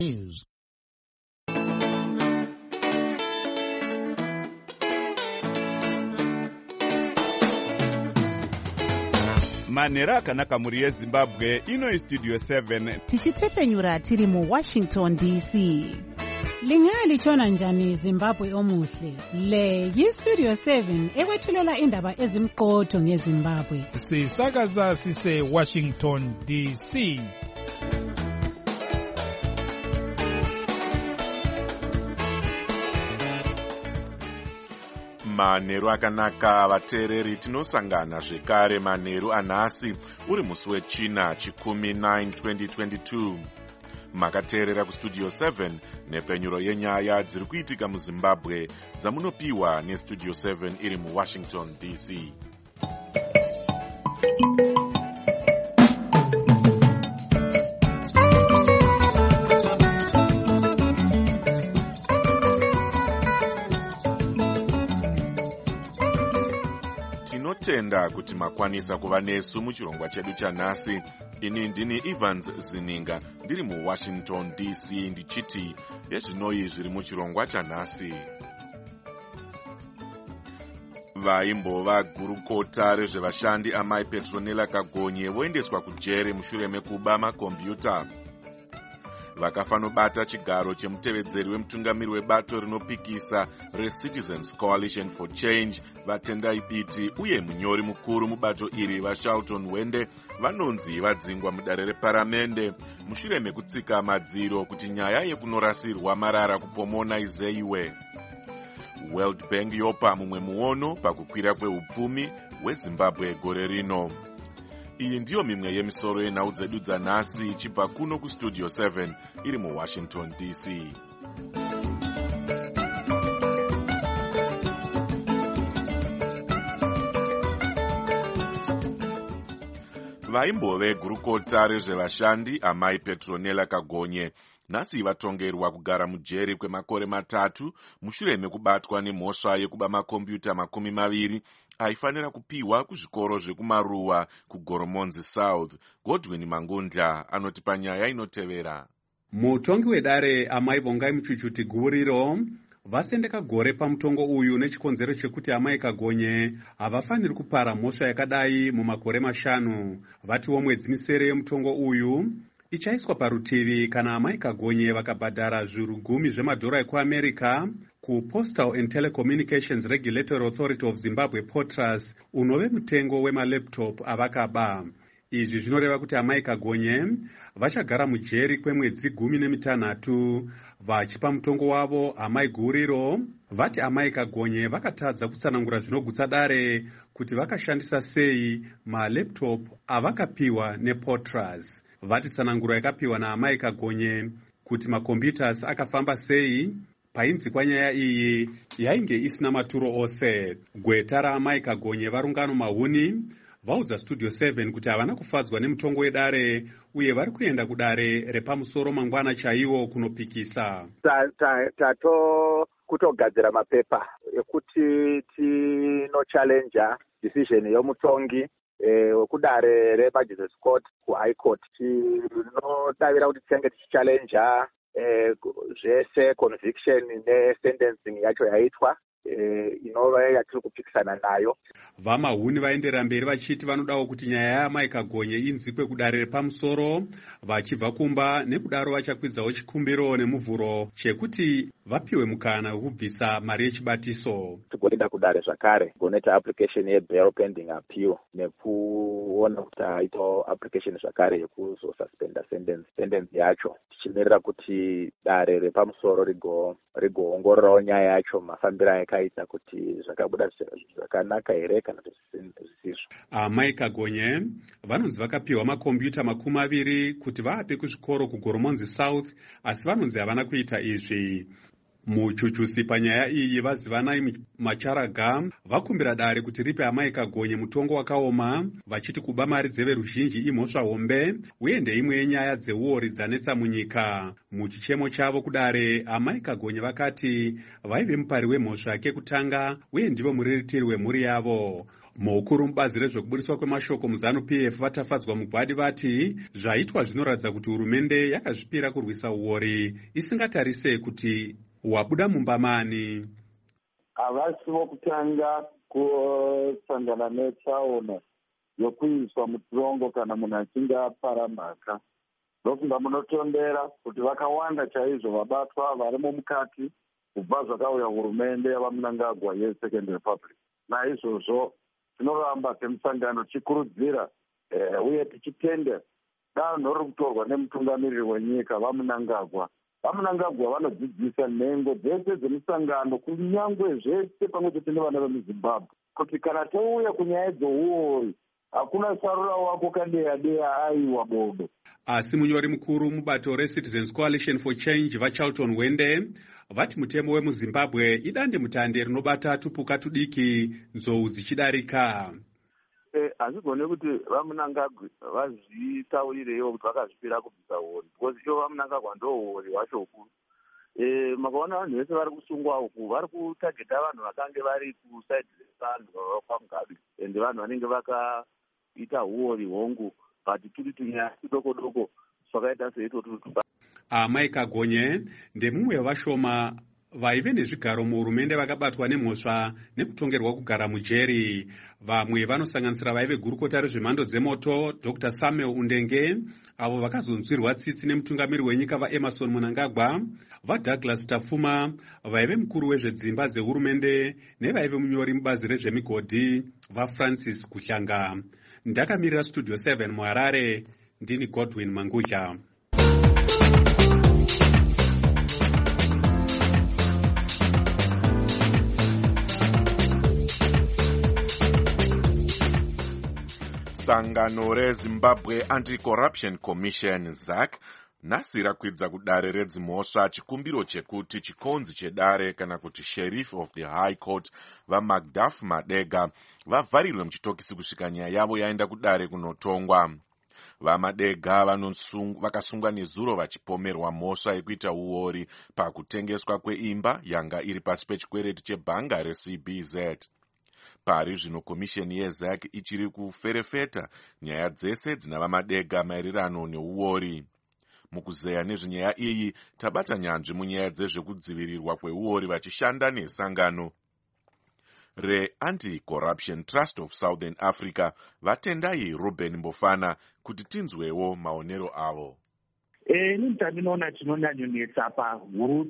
News. Manhero akanaka muri yeZimbabwe, ino Studio 7 tichitefenyura tiri mu Washington DC. Lingalitshona njani Zimbabwe omuhle? Le yiStudio 7 ekwethulela indaba ezimqotho ngeZimbabwe. Sisakaza sise Washington DC. Manhero akanaka vateereri, tinosangana zvekare manhero anhasi uri musi wechina chikumi 9 2022. Makateerera kuStudio 7 nepfenyuro yenyaya dziri kuitika muZimbabwe dzamunopiwa neStudio 7 iri muWashington DC. Tinotenda kuti makwanisa kuva nesu muchirongwa chedu chanhasi. Ini ndini Evans Zininga ndiri muWashington DC ndichiti ezvinoi zviri muchirongwa chanhasi. Vaimbova gurukota rezvevashandi amai Petronella Kagonye voendeswa kujere mushure mekuba makombiyuta. Vakafanobata chigaro chemutevedzeri wemutungamiri webato rinopikisa reCitizens Coalition for Change Vatendai Biti uye munyori mukuru mubato iri vaShelton Wende vanonzi vadzingwa mudare reparamende mushure mekutsika madziro kuti nyaya yekunorasirwa marara kupomona izeiwe. World Bank yopa mumwe muono pakukwira kweupfumi hweZimbabwe gore rino. Iyi ndiyo mimwe yemisoro yenhau dzedu dzanhasi ichibva kuno kuStudio 7 iri muWashington DC. Vaimbove gurukota rezvevashandi amai Petronella Kagonye nhasi vatongerwa kugara mujeri kwemakore 3 mushure mekubatwa nemhosva yekuba makombiyuta 20 aifanira kupiwa kuzvikoro zvekumaruwa kuGoromonzi South. Godwin Mangundla anoti panyaya inotevera. Mutongi wedare amai Vongai Muchuchuti Guriro vasendeka gore pamutongo uyu nechikonzero chekuti amai Kagonye havafaniri kupara mhosva yakadai mumakore 5. Vatiwo mwedzi misere yemutongo uyu ichaiswa parutivi kana amai Kagonye vakabhadhara zviuru 10 zvemadhora ekuAmerica kuPostal and Telecommunications Regulatory Authority of Zimbabwe POTRAS unove mutengo wemalaptop avakaba. Izvi zvinoreva kuti amai Kagonye vachagara mujeri kwemwedzi 16 vachipa mutongo wavo amai Guriro. Vati amai Kagonye vakatadza kutsanangura zvinogutsa dare kuti vakashandisa sei malaptop avakapiwa nePOTRAS. Vati tsananguro yakapiwa naamai Kagonye kuti makombiyutas akafamba sei painzikwa nyaya iyi yainge isina maturo ose. Gweta raamai Kagonye varungano mahuni vaudza Studio 7 kuti havana kufadzwa nemutongo wedare uye vari kuenda kudare repamusoro mangwana chaiwo kunopikisa. Kutogadzira mapepa ekuti tinochallenja decision yomutongi wekudare reMagistrates Court kuHigh Court. Tinodavira kuti tinge tichichallenja zvese conviction nesentencing yacho yaitwa inova yatiri kupikisana nayo. Vamahuni vaenderera mberi vachiti vanodawo kuti nyaya yaamai Kagonye inzikwe kudare repamusoro vachibva kumba, nekudaro vachakwidzawo chikumbiro nemuvhuro chekuti vapiwe mukana wekubvisa mari yechibatiso. Tigoenda kudare zvakare kunoita application yebail pending appeal nekuona kuti aitawo application zvakare yekuzosuspenda sentence yacho, tichimirira kuti dare repamusoro rigoongororawo nyaya yacho mafambiro ayakaita kuti zvakabuda zvakanaka here kana kuti zvisizvo. Amai Kagonye vanonzi vakapiwa makombiyuta 20 kuti vape kuzvikoro kuGoromonzi South, asi vanonzi havana kuita izvi. Muchuchusi panyaya iyi vazivanai Macharaga vakumbira dare kuti ripe Amai Kagonye mutongo wakaoma, vachiti kuba mari dzeveruzhinji imhosva hombe uye ndeimwe yenyaya dzeuori dzanetsa munyika. Muchichemo chavo kudare, Amai Kagonye vakati vaive mupari wemhosva kekutanga uye ndivo muriritiri wemhuri yavo. Mukuru mubazi rezvekubudiswa kwemashoko muZANU-PF vatafadzwa mugwadi vati zvaitwa zvinoratidza kuti hurumende yakazvipira kurwisa uori isingatarise kuti wabuda mumba mani. Havasi vokutanga kusangana netsaona yokuiswa mutorongo kana munhu achinge apara mhaka. Ndofunga munotondera kuti vakawanda chaizvo vabatwa varimo mukati kubva zvakauya hurumende yavaMnangagwa yeSecond Republic. Naizvozvo tinoramba semusangano tichikurudzira uye tichitenda danho riri kutorwa nemutungamiriri wenyika vaMnangagwa. VaMnangagwa vanodzidzisa nhengo dzese dzemusangano kunyangwe zvese pamwe chete nevana vemuZimbabwe kuti kana touya kunyaya dzouori hakuna sarura wako kadeya aiwa bodo. Asi munyori mukuru mubato reCitizens Coalition for Change vaCharlton Wende vati mutemo wemuZimbabwe idande mutande rinobata tupuka tudiki nzou dzichidarika. Hazvigone kuti vaMnangagwa vazvitaurirewo kuti vakazvipira kubvisa uori, because ivo vaMnangagwa ndo uori hwacho ukuru. Makaona vanhu vese vari kusungwa uku vari kutageta vanhu vakange vari kusaidi revanhu vapaMugabe, ende vanhu vanenge vakaita uori hongu but turi tunyaya tudoko doko zvakaita seitotu. Amai Kagonye ndemumwe wevashoma vaive nezvigaro muhurumende vakabatwa nemhosva nekutongerwa kugara mujeri. Vamwe vanosanganisira vaive gurukota rezvemhando dzemoto Dr. Samuel Undenge, avo vakazonzwirwa tsitsi nemutungamiri wenyika vaEmmerson Mnangagwa, vaDouglas Tafuma, vaive mukuru wezvedzimba dzehurumende nevaive munyori mubazi rezvemigodhi vaFrancis Kuhlanga. Ndakamirira Studio 7 muHarare, ndini Godwin Mangudya. Sangano reZimbabwe Anti-Corruption Commission ZAC nhasi rakwidza kudare redzimhosva chikumbiro chekuti chikonzi chedare kana kuti Sheriff of the High Court vaMacduff Madega vavharirwe muchitokisi kusvika nyaya yavo yaenda kudare kunotongwa. VaMadega vakasungwa nezuro vachipomerwa mhosva yekuita uori pakutengeswa kweimba yanga iri pasi pechikwereti chebhanga reCBZ. Pari zvino komisheni yeZAC ichiri kuferefeta nyaya dzese dzina vaMadega maererano neuori. Mukuzeya nezvenyaya iyi tabata nyanzvi munyaya dzezvekudzivirirwa kweuori vachishanda nesangano reAnti-Corruption Trust of Southern Africa vatendai Ruben Mbofana kuti tinzwewo maonero avo. Ini ndinoona chinonyanyonetsa pahuru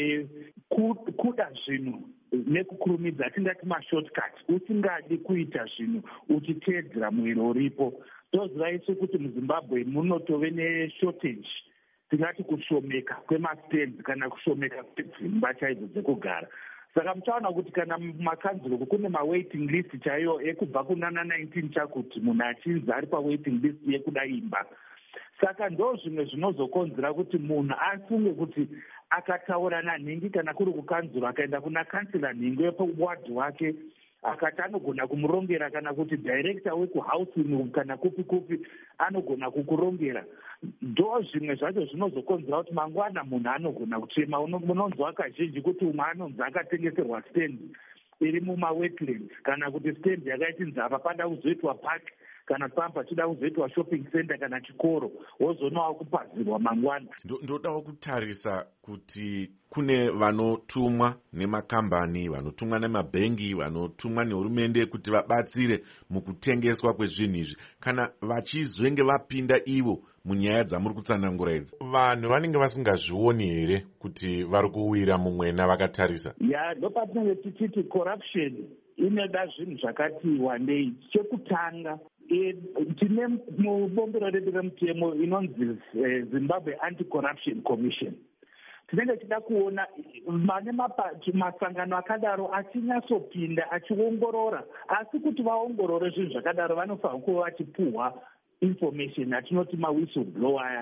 kuda zvinhu nekukurumidza tingati mashortcut usingadi kuita zvinhu uchiteedzera muwiro uripo. Toziva isu kuti muZimbabwe munotove neshortage, tingati kushomeka kwemastands kana kushomeka kwedzimba chaidzo dzekugara. Saka muchaona kuti kana makanzuro kune mawaiting list chaiyo ekubva kunana 19 chakuti munhu achinzi ari pawaiting list yekuda imba. Saka ndo zvimwe zvinozokonzera kuti munhu afunge kuti akataura nanhingi kana kuri kukanzuro akaenda kuna kansila nhingi yepawadhi wake akati anogona kumurongera kana kuti director wekuhousing kana kupi kupi anogona kukurongera. Ndo zvimwe zvacho zvinozokonzera kuti mangwana munhu anogona kuchema. Unonzwa kazhinji kuti umwe anonzi akatengeserwa stand iri mumawetlands kana kuti stand yakaitinzi apa pada kuzoitwa park kana pamba chida kuzoitwa shopping center kana chikoro wozonawo kupazirwa mangwana. Ndodawo kutarisa kuti kune vanotumwa nemakambani, vanotumwa nemabhengi, vanotumwa nehurumende kuti vabatsire mukutengeswa kwezvinhu izvi. Kana vachizvenge vapinda ivo munyaya dzamuri kutsanangura idzi, vanhu vanenge vasingazvioni here kuti vari kuwira mumwena vakatarisa? Ndopatinenge tichiti corruption inoda zvinhu zvakati wandei. Chekutanga tine mubombero redu remutemo inonzi Zimbabwe Anti-Corruption Commission. Tinenge tichida kuona mane masangano akadaro achinyatsopinda achiongorora, asi kuti vaongorore zvinhu zvakadaro vanofanira kuva vachipuhwa information atinoti mawhistleblower.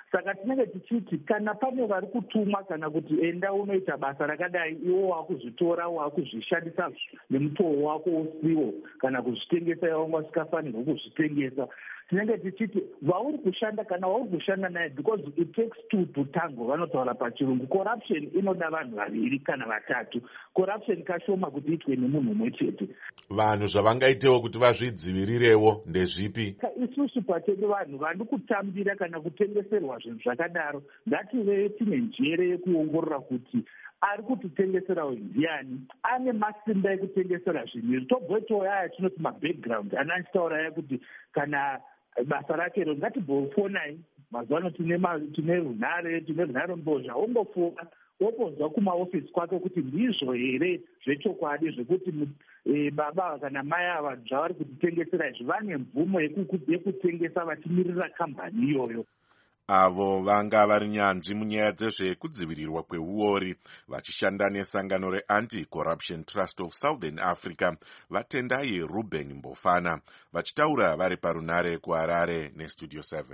saka tinenge tichiti kana pane vari kutumwa kana kuti enda unoita basa rakadai iwo wakuzvitora wakuzvishandisa nemutoo wako usiwo kana kuzvitengesa iwo wasikafanirwa kuzvitengesa, tinenge tichiti vauri kushanda kana vauri kushanda naye, because it takes two to tango vanotaura pachirungu. Corruption inoda vanhu vaviri kana vatatu, corruption kashoma kuti itwe nemunhu mumwe chete. Vanhu zvavangaitewo kuti vazvidzivirirewo ndezvipi? Isusu pachedu vanhu vari kutambira kana kutengeserwa zvinhu zvakadaro, ngative tine njere yekuongorora kuti ari kutitengeserawo ndiani, ane masimba ekutengesera zvinhu izvi. Tobvetowo yaya tinoti mabackground anachitaura yaya kuti kana basa rake ro ngatibhofonai mazuva tine runhare mbozha, ombofona opozwa kumaofisi kwake kuti ndizvo here zvechokwadi zvekuti baba kana mai ava zvavari kutitengesera izvi vane mvumo yekutengesa vachimirira kambani iyoyo. Avo vanga vari nyanzvi munyaya dzezvekudzivirirwa kweuori vachishanda nesangano reAnti-Corruption Trust of Southern Africa, vatendai Ruben Mbofana, vachitaura vari parunare kuHarare neStudio 7.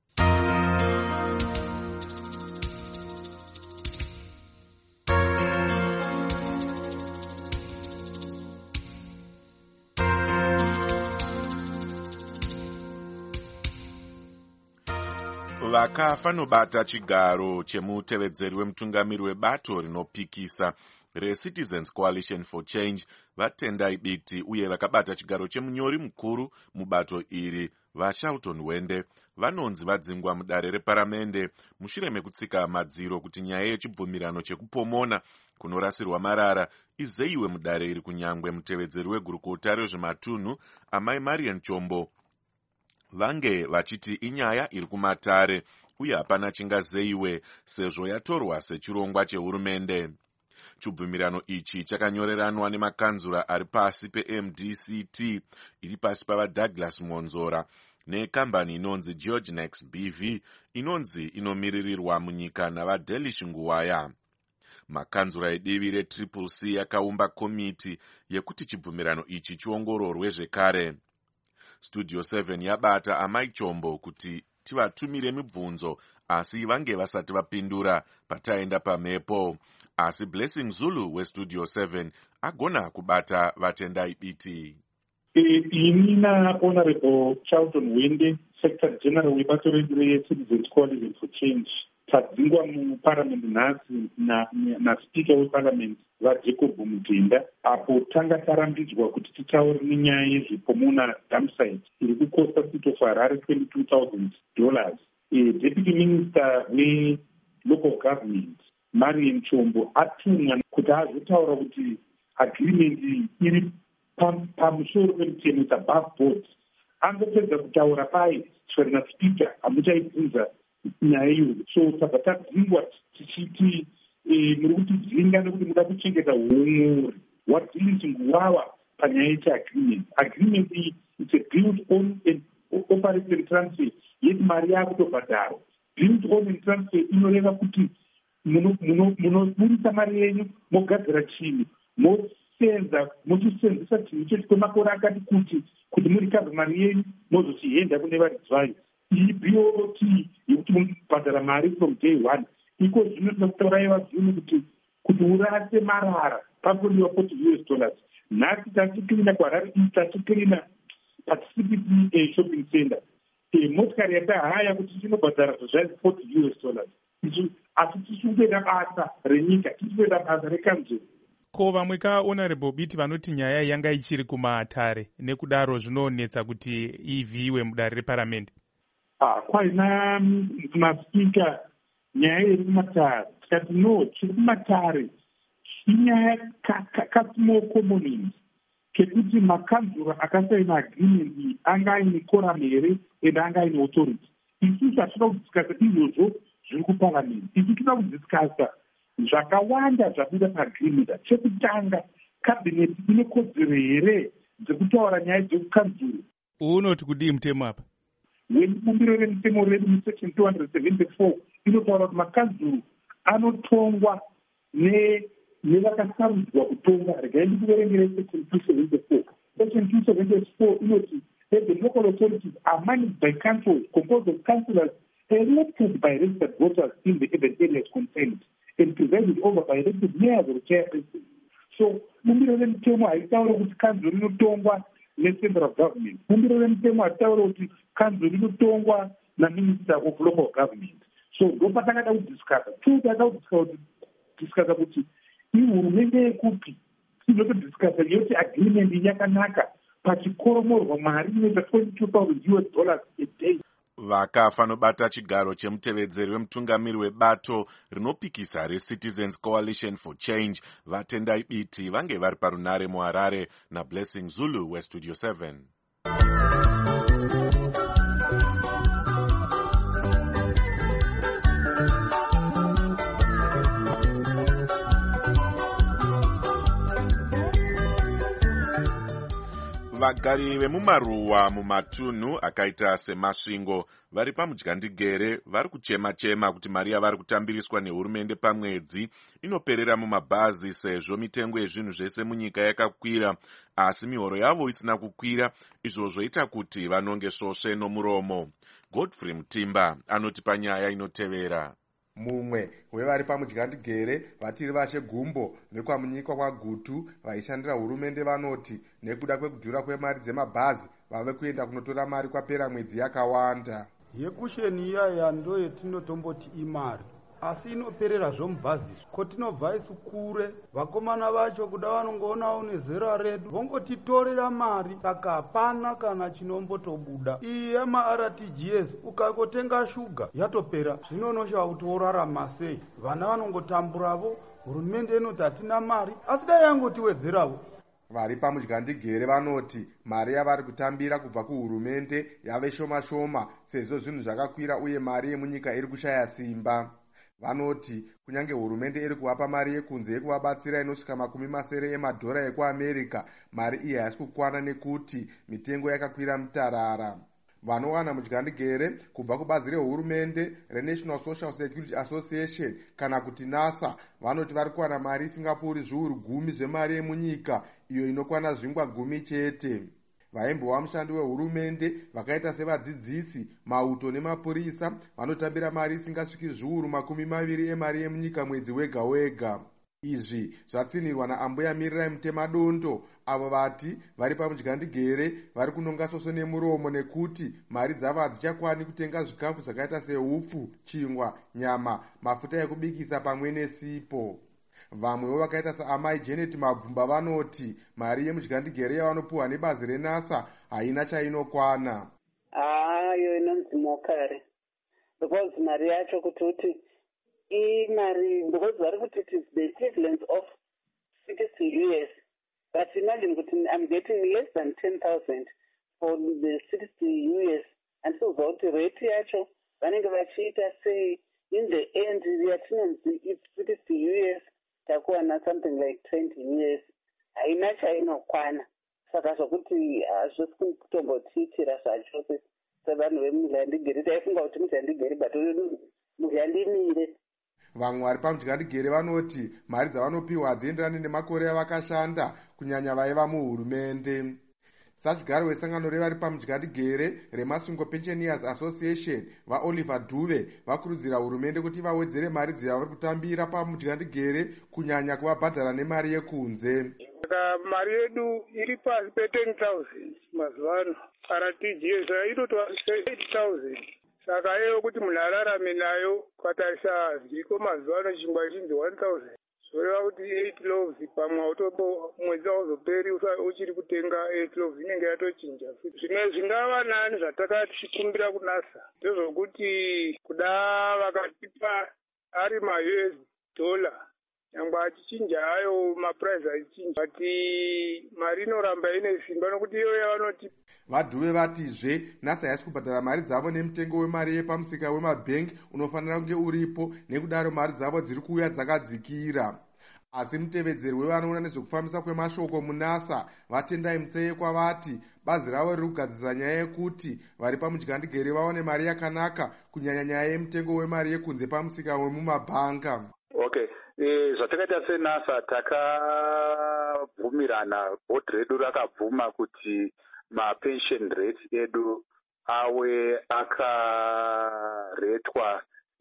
Vakafanobata chigaro chemutevedzeri wemutungamiri webato rinopikisa reCitizens Coalition for Change vatendai biti uye vakabata chigaro chemunyori mukuru mubato iri vaShelton Wende vanonzi vadzingwa mudare reparamende mushure mekutsika madziro kuti nyaya yechibvumirano chekupomona kunorasirwa marara izeyiwe mudare iri kunyangwe mutevedzeri wegurukota rezvematunhu amai Marian Chombo vange vachiti inyaya iri kumatare uye hapana chingazeyiwe sezvo yatorwa sechirongwa chehurumende. Chibvumirano ichi chakanyoreranwa nemakanzura ari pasi peMDCT iri pasi pavaDouglas Monzora nekambani inonzi Georgenex BV inonzi inomiririrwa munyika navaDelish Nguwaya. Makanzura edivi reCCC yakaumba komiti yekuti chibvumirano ichi chiongororwe zvekare. Studio 7 yabata amai Chombo kuti tivatumire mibvunzo asi vange vasati vapindura pataenda pamhepo, asi Blessing Zulu weStudio 7 agona kubata vatendai biti. Ini naHonorable Shelton Wende, Secretary General webato reCitizens Coalition for Change, tadzingwa muparamendi nhasi naSpeaker weParliament vaJacob Mutenda, apo tanga tarambidzwa kuti titaure nenyaya yezvipomona dumpsite iri kukosta City of Harare $22,000. Deputy Minister weLocal Government Marian Chombo atumwa kuti azotaura kuti agreement iri pamusoro pemutemo above board. Angopedza kutaura pai swerena speaker hamuchaibvunza nyaya iyoyo. So tabva tadzingwa tichiti muri kutidzinga nekuti muda kuchengeta umuri. What deals Nguwawa panyaya yechiagreement. Agreement iyi it's a build on and operate and transfer yeti mari yakutobhadharwa. Build on and transfer inoreva kuti munoburisa mari yenyu mogadzira chinhu mochisenzesa chinhu chechi kwemakore akati kuti murikabva mari yenyu mozochihenda kune varidzi vayo. Iyi BOT yekuti munobhadhara mari from day one. Iko zvino tinokutaura vazvino kuti urase marara pakuriwa $40. Nhasi tachikirina kuHarare tachikirina paCBD shopping center. Motikari yatahaya kuti tinobhadhara zvazvaisi $40. Asi tichikuita basa renyika, tichikuita basa rekanzuro. Ko vamwe kaHonorable biti vanoti nyaya yanga ichiri kumatare nekudaro zvinonetsa kuti ivhiiwe mudare reparamende. Kwaina maspika nyaya iri kumatare tikati no chiri kumatare inyaya kasmall commonings kekuti makanzura akasaina agreement anga aine quorum here and anga aine authority. Isusu hatinoda kudiskasa izvozvo zviri kuparliament. Isu toda kudiskasa zvakawanda zvabuda paagreement. Chekutanga cabinet ine kodzero here dzekutaura nyaya dzekukanzuro. Unoti kudii mutemo apa? Webumbiro remutemo redu musection 274 inotaura kuti makanzuro anotongwa nevakasarudzwa kutonga. Regai ndikuverengere section 274. Section 274 inoti that the local authorities are managed by councils composed of councillors elected by registered voters in the event areas concerned and presided over by elected mayors or chairpersons. So bumbiro remutemo haitaura kuti kanzuro rinotongwa necentral government. Bumbiro remutemo haitaura kuti kanzuro rinotongwa naminister of local government. So ndopatakada kudiscasa takada kuti ihurumende yekupi tinotodiscasa yoti agreement yakanaka pachikoromorwa mari inoita $22,000 a day. Vakafa nobata chigaro chemutevedzeri wemutungamiri webato rinopikisa reCitizens Coalition for Change vatendai biti vange vari parunare muHarare naBlessing Zulu weStudio 7. Vagari vemumaruwa mumatunhu akaita semasvingo vari pamudyandigere vari kuchema-chema kuti mari yavari kutambiriswa nehurumende pamwedzi inoperera mumabhazi sezvo mitengo yezvinhu zvese munyika yakakwira, asi mihoro yavo isina kukwira, izvo zvoita kuti vanonge svosve nomuromo. Godfrey Mutimba anoti panyaya inotevera. Mumwe wevari pamudyandigere vatiri vashe gumbo nekwamunyika kwagutu vaishandira hurumende vanoti nekuda kwekudhura kwemari dzemabhazi vave kuenda kunotora mari kwapera mwedzi yakawanda. Yekusheni iyaya ndo yetinotomboti imari asi inoperera zvomubhazi kotinobva isu kure. Vakomana vacho kuda vanongoona nezera redu vongotitorera mari, saka hapana kana chinombotobuda. Iyi yemaRTGS ukakotenga shuga yatopera, zvinonosha kuti worarama sei. Vana vanongotamburavo, hurumende inoti hatina mari, asi dai yangotiwedzeravo. Vari pamudyandigere vanoti mari yavari kutambira kubva kuhurumende yave shoma-shoma sezvo zvinhu zvakakwira uye mari yemunyika iri kushaya simba. Vanoti kunyange hurumende iri kuvapa mari yekunze yekuvabatsira inosvika $70 emadhora ekuAmerica, mari iyi haisi kukwana nekuti mitengo yakakwira mutarara. Vanowana mudyandigere kubva kubazi rehurumende reNational Social Security Association kana kuti NASA vanoti vari kuwana mari isingapfuuri zviuru 10 zvemari yemunyika, iyo inokwana zvingwa 10 chete. Vaimbowa mushandi wehurumende vakaita sevadzidzisi, mauto nemapurisa vanotambira mari isingasviki zviuru 20 emari yemunyika mwedzi wega wega. Izvi zvatsinirwa naambuya Mirirai Mutemadondo, avo vati vari pamudyandigere vari kunonga svosvo nemuromo nekuti mari dzavo hadzichakwani kutenga zvikafu zvakaita sehupfu, chingwa, nyama, mafuta ekubikisa pamwe nesipo. Vamwewo vakaita saamai Janet Mabvumba vanoti mari yemudyandigere yavanopuhwa nebazi reNASA haina chainokwana. Iyo inonzi mokare, because mari yacho kuti imari, because vari kuti it is the equivalent of $60, but imagine kuti I'm getting less than 10,000 for the $60, and so kuti rate yacho vanenge vachiita sei in the end yatinonzi it's $60 takuwana something like $20, haina chainokwana. Saka zvokuti hazvisi kutombotiitira zvachose sevanhu vemudyandigere. Taifunga kuti mudyandigere but mudyandiimire. Vamwe vari pamudyandigere vanoti mari dzavanopiwa hadzienderani nemakore avakashanda kunyanya vaiva muhurumende. Sachigaro wesangano revari pamudyandigere reMasvingo Pensioners Association vaOliver Duve vakurudzira hurumende kuti vawedzere mari dzavari kutambira pamudyandigere kunyanya kuvabhadhara nemari yekunze. Mari yedu iri pasi pe10,000 mazuva ano. RTGS inotova 8,000. Saka iyo kuti munhu ararame nayo kwatarisa zviko mazuva ano chingwa chinzi 1,000. Zvoreva kuti 8 loaves pamwe autopo mwedzi auzoperi uchiri kutenga 8 loaves inenge yatochinja. Zvimwe zvingava nani zvatakatikumbira kunasa ndezvokuti kuda vakatipa ari ma-US dollar nyangwe achichinja hayo mapuraizi achichinja, but mari inoramba ine simba nokuti iyo yavanoti. Vadhuve vatizve NASA haisi kubhadhara mari dzavo nemutengo wemari yepamusika wemabhengi unofanira kunge uripo, nekudaro mari dzavo dziri kuuya dzakadzikira. Asi mutevedzeri wevanoona nezvekufambisa kwemashoko muNASA vatendai Mutseyekwa vati bazi ravo riri kugadzirisa nyaya yekuti vari pamudyandigere vaone mari yakanaka kunyanya nyaya yemutengo wemari yekunze pamusika wemumabhanga. Okay. Zvatakaita seNASA takabvumirana, bhodhi redu rakabvuma kuti mapension rates edu awe akaretwa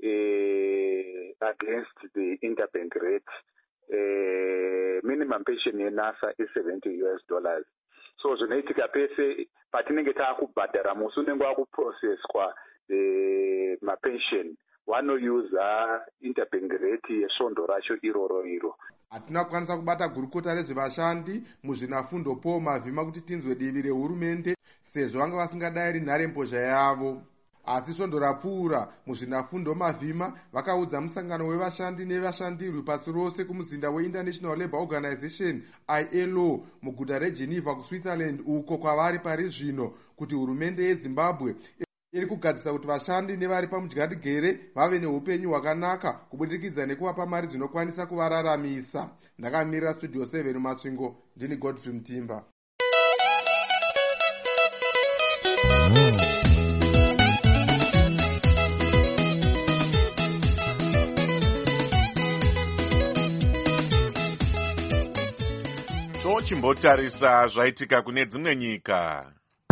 against the interbank rate. Minimum pension yeNASA is $70. So zvinoitika pese patinenge taakubhadhara musi unenge wakuprocesswa mapension vanousa interbank rate yesvondo racho iro. Hatina kukwanisa kubata gurukota rezvevashandi muzvinafundo Paul Mavhima kuti tinzwe divi rehurumende sezvo vanga vasingadayiri nharembozha yavo. Asi svondo rapfuura muzvinafundo Mavhima vakaudza musangano wevashandi nevashandirwi pasi rose kumuzinda weInternational Labour Organization ILO muguta reGeneva kuSwitzerland uko kwavari pari zvino kuti hurumende yeZimbabwe iri kugadzisa kuti vashandi nevari pamudyarigere vave neupenyu hwakanaka kubudikidza nekuvapa mari dzinokwanisa kuvararamisa. Ndakamirira Studio 7 Masvingo, ndini Godfrey Mutimba. Tochimbotarisa zvaitika kune dzimwe nyika.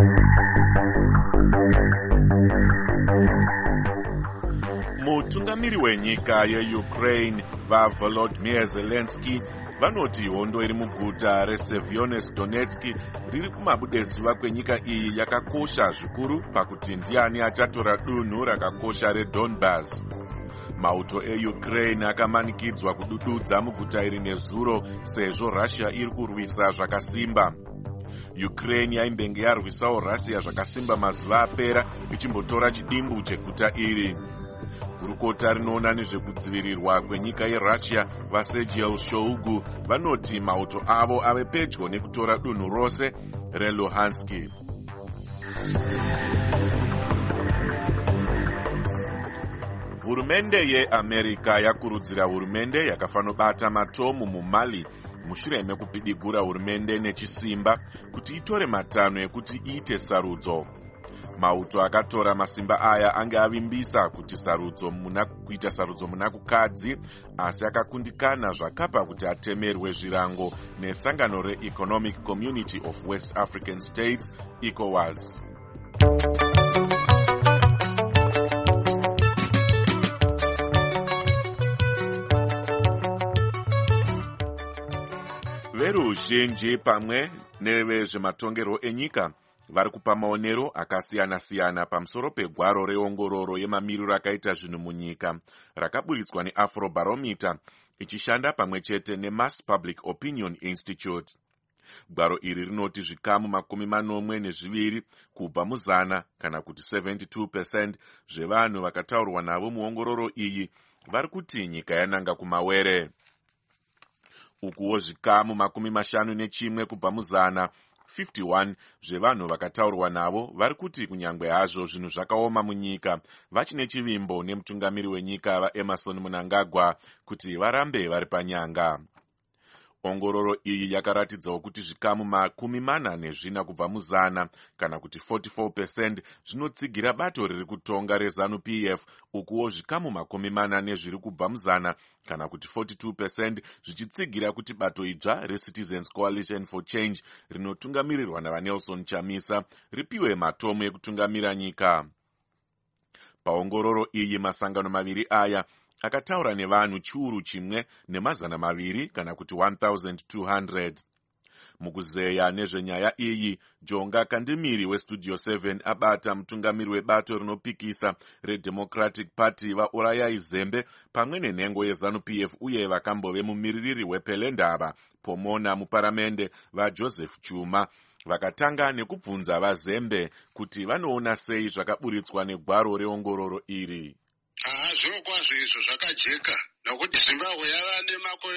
Mutungamiri wenyika yeUkraine vaVolodymyr Zelensky vanoti hondo iri muguta reSevyerodonetsk riri kumabudezuva kwenyika iyi yakakosha zvikuru pakuti ndiani achatora dunhu rakakosha reDonbas. Mauto eUkraine akamanikidzwa kudududza muguta iri nezuro sezvo Russia iri kurwisa zvakasimba. Ukraine yaimbenge yarwisawo Russia zvakasimba mazuva apera ichimbotora chidimbu cheguta iri. Gurukota rinoona nezvekudzivirirwa kwenyika yeRussia vaSergei Shoigu vanoti mauto avo ave pedyo nekutora dunhu rose reLuhansk. Hurumende yeAmerica yakurudzira hurumende yakafanobata matomu muMali mushure mekupidigura hurumende nechisimba kuti itore matanho ekuti iite sarudzo. Mauto akatora masimba aya ange avimbisa kuti kuita sarudzo muna kukadzi, asi akakundikana zvakapa kuti atemerwe zvirango nesangano reEconomic Community of West African States, ECOWAS. Veruzhinji pamwe nevezvematongerwo enyika vari kupa maonero akasiyana-siyana pamusoro pegwaro reongororo yemamiriro akaita zvinhu munyika rakaburitswa neAfrobarometer ichishanda pamwe chete neMass Public Opinion Institute. Gwaro iri rinoti zvikamu 42 kubva muzana kana kuti 72% zvevanhu vakataurwa navo muongororo iyi vari kuti nyika yananga kumawere. Ukuwo zvikamu 51 kubva muzana 51 zvevanhu vakataurwa navo vari kuti kunyangwe hazvo zvinhu zvakaoma munyika vachine chivimbo nemutungamiri wenyika vaEmerson Mnangagwa kuti varambe vari panyanga. Ongororo iyi yakaratidzawo kuti zvikamu 44 kubva muzana kana kuti 44% zvinotsigira bato riri kutonga reZANU-PF, ukuwo zvikamu 40 zviri kubva muzana kana kuti 42% zvichitsigira kuti bato idzva reCitizens Coalition for Change rinotungamirirwa navaNelson Chamisa ripiwe matomu ekutungamira nyika. Paongororo iyi masangano maviri aya akataura nevanhu chiuru chimwe nemazana maviri kana kuti 1200. Mukuzeya nezvenyaya iyi, Jonga Kandimiri weStudio 7 abata mutungamiri webato rinopikisa reDemocratic Party vaUrayai Zembe pamwe nenhengo yeZANU-PF uye vakambove mumiririri wePelendaba Pomona muparamende vaJoseph Chuma vakatanga nekubvunza vaZembe kuti vanoona sei zvakaburitswa negwaro reongororo iri. Zvirokwazvo izvo zvakajeka nokuti Zimbabwe yava nemakore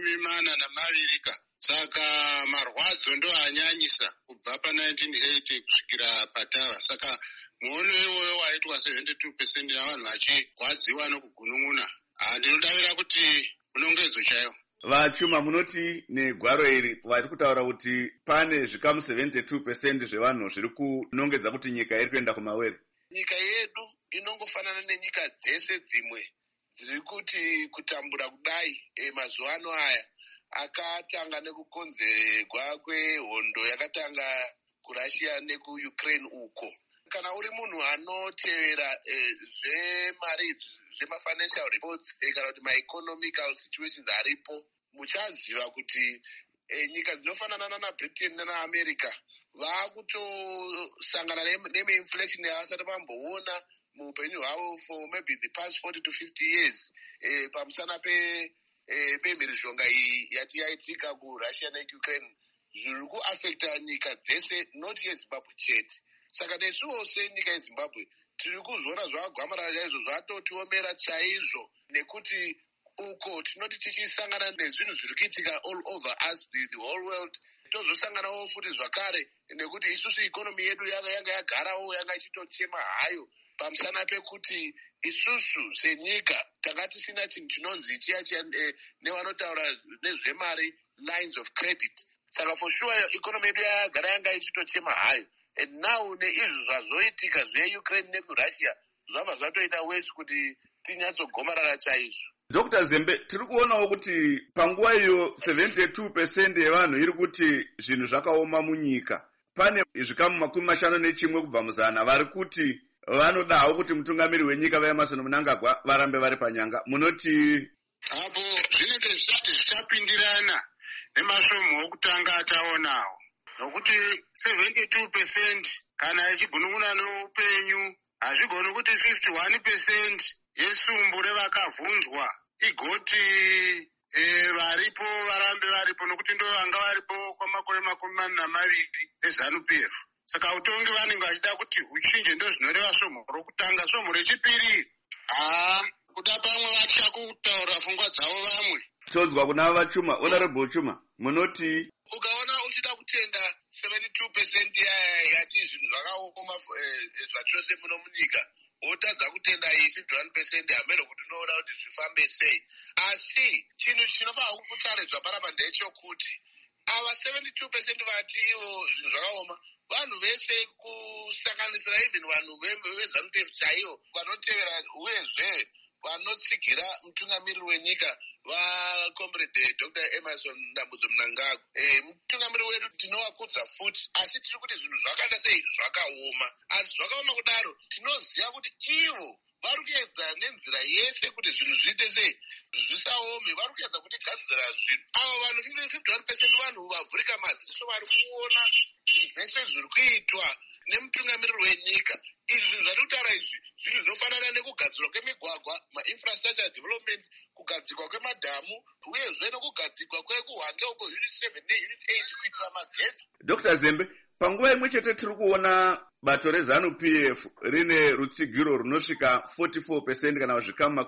42 saka marwadzo ndo anyanyisa kubva pa1980 kusvikira patava. Saka muono iwoyo waitwa 72% navanhu vachirwadziwa nokugunun'una. Ndinodavira kuti munongedzo chayo. Vachuma, munoti negwaro iri vari kutaura kuti pane zvikamu 72% zvevanhu zviri kunongedza kuti nyika iri kuenda kumawere. Nyika yedu inongofanana nenyika dzese dzimwe dziri kuti kutambura kudai mazuva ano aya akatanga nekukonzerwa kwehondo yakatanga kuRussia nekuUkraine uko. kana uri munhu anotevera zvemari zvemafinancial reports kana kuti maeconomical situations aripo, muchaziva kuti nyika dzinofanana naBritain nanaAmerica vaakutosangana neme-inflation yavasati vamboona muupenyu hwavo for maybe the past 40 to 50 years pamusana pemhirizhonga iyi yati yaitika kuRussia neUkraine zviri kuafecta nyika dzese, not yeZimbabwe chete. Saka nesuwo senyika yeZimbabwe tiri kuzoona zvakagwamarara chaizvo zvatotiomera chaizvo, nekuti uko tinoti tichisangana nezvinhu zviri kuitika all over us, the whole world, tozosanganawo futi zvakare nekuti isusu ikonomi yedu yanga yagarawo yanga ichitochema hayo pamusana pekuti isusu senyika tanga tisina chinhu chinonzi chiya nevanotaura nezvemari lines of credit. Saka for sure ikonomi yedu yagara yanga ichitochema hayo, and now neizvo zvazoitika zveukraine nekurussia zvabva zvatoita wesi kuti tinyatsogomarara chaizvo. Dr. Zembe, tiri kuonawo kuti panguva iyo 72% yevanhu iri kuti zvinhu zvakaoma munyika. Pane zvikamu 51 kubva muzana vari kuti vanodawo kuti mutungamiri wenyika vaEmmerson Mnangagwa varambe vari panyanga. Munoti apo zvinenge zvisati zvichapindirana nemasvomo okutanga ataonawo, nokuti 72% kana ichigunun'una noupenyu hazvigoni kuti 51% yesumbu revakavhunzwa igoti varipo varambe varipo, nokuti ndo vanga varipo kwamakore 42 eZANU-PF. Saka utongi vanenge vachida kuti huchinje ndo zvinoreva svomo rokutanga. Svomo rechipiri kuda pamwe vatya kutaura pfungwa dzavo vamwe. Todzwa kuna vachuma. Honorable Chuma, munoti ukaona uchida kutenda 72% yati zvinhu zvakaoma zvachose muno munyika, wotadza kutenda iyi 51% hameno kuti unoona kuti zvifambe sei. Asi chinhu chinofanira kutaridzwa panapa ndechokuti ava 72% vati ivo zvinhu zvakaoma vanhu vese kusanganisira even vanhu veZANU-PF chaivo vanotevera uyezve vanotsigira mutungamiri wenyika vaComrade Dr. Emmerson Ndambudzo Mnangagwa. Mutungamiri wedu tinovakudza futi, asi tiri kuti zvinhu zvakaita sei zvakaoma. Asi zvakaoma kudaro tinoziva kuti ivo vari kuedza nenzira yese kuti zvinhu zviite sei zvisaome, vari kuedza kuti gadzira zvinhu. Ava vanhu 51% vanhu vavhurika maziso vari kuona zvese zviri kuitwa nemutungamiriri wenyika. Izvi zvinhu zvati kutaura izvi zvinhu zvinofanana nekugadzirwa kwemigwagwa, ma-infrastructure development, kugadzirwa kwemadhamu, uyezve nokugadzirwa kwekuhwange uko unit 7 neunit 8 kuitira magetsi. Dr. Zembe, panguva imwe chete tiri kuona bato reZANU-PF rine rutsigiro runosvika 44% kana zvikamu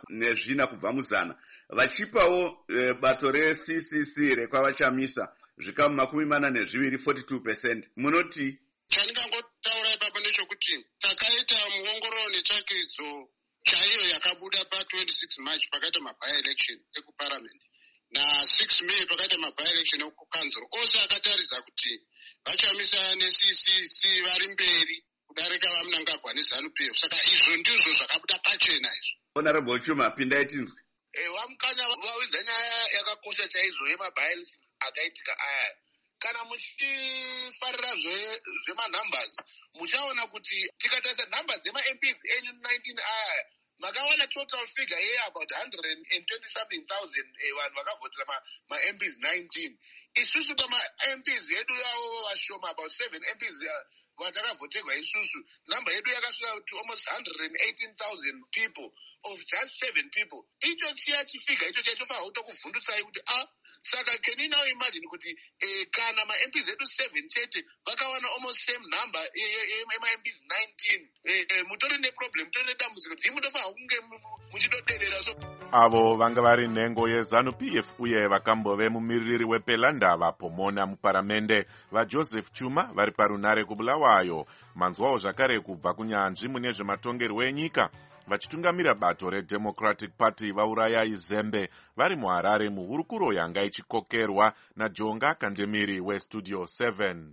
44 kubva muzana, vachipawo bato reCCC rekwavachamisa zvikamu 42 42%. Munoti chandingangotaura ipapo ndechokuti takaita muongororo netsvakidzo chaiyo yakabuda pa26 March pakaita maby-election ekuparliament na6 May pakaita maby-election ekukanzuro, ose akataridza kuti vachamisa neCCC vari mberi kudarika vaMnangagwa neZANU-PF. Saka izvo ndizvo zvakabuda pachena izvo. Honorable Chuma, pindai tinzwe. Vamukanya vawedza nyaya yakakosha chaizvo yemaby-election akaitika aya. Kana muchifarira zvemanhumbers muchaona kuti tikatarisa numbers dzema-MPs enyu 19 aya makawana total figure about 120 something thousand vanhu vakavhotera ma-MPs 19. Isusu pama-MPs yedu yavo vashoma about 7 MPs vatakavhoterwa isusu, number yedu yakasvika to almost 118,000 people of just 7 people. Icho chiya chifigure icho chaichofanira kutokuvhundutsai kuti saka can you now imagine kuti kana ma-MPs edu 7 chete vakawana almost same number ema-MPs 19, mutori neproblem, mutori nedambudziko dzii mutofanira kunge muchitoderera. avo vanga vari nhengo yeZANU-PF uye vakambove mumiririri wePelandava Pomona muparamende vaJoseph Chuma vari parunare kuBulawayo. Manzwawo zvakare kubva kunyanzvi mune zvematongerwo enyika vachitungamira bato reDemocratic Party vaurayai Zembe vari muHarare muhurukuro yanga ichikokerwa naJonga Kandemiri weStudio 7.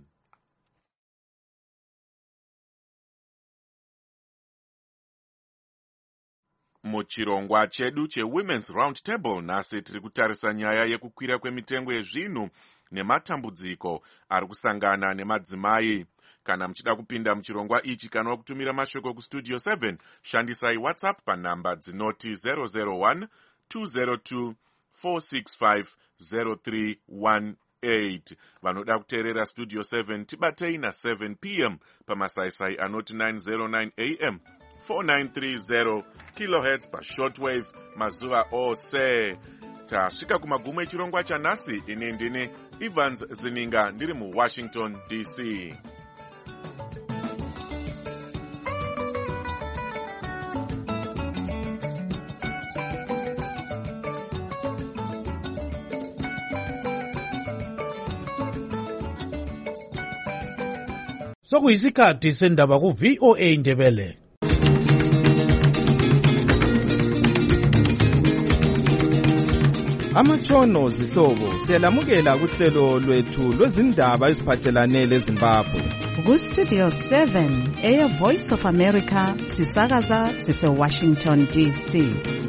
Muchirongwa chedu cheWomen's Roundtable nhasi tiri kutarisa nyaya yekukwira kwemitengo yezvinhu nematambudziko ari kusangana nemadzimai. Kana muchida kupinda muchirongwa ichi kana wakutumira mashoko kustudio 7, shandisai WhatsApp panhamba dzinoti 001 202 465 0318. Vanoda kuteerera studio 7 tibatei na7 p.m. pamasaisai anoti 909 am 4930 kilohertz pashortwave mazuva ose. Tasvika kumagumo echirongwa chanhasi. Ini ndini Evans Zininga ndiri muWashington DC. Sokuyisikhathi sendaba ku-VOA Ndebele. Amatshono zihlobo siyalamukela kuhlelo lwethu lwezindaba eziphathelane leZimbabwe. Ku-Studio 7 Air Voice of America sisakaza sise-Washington DC.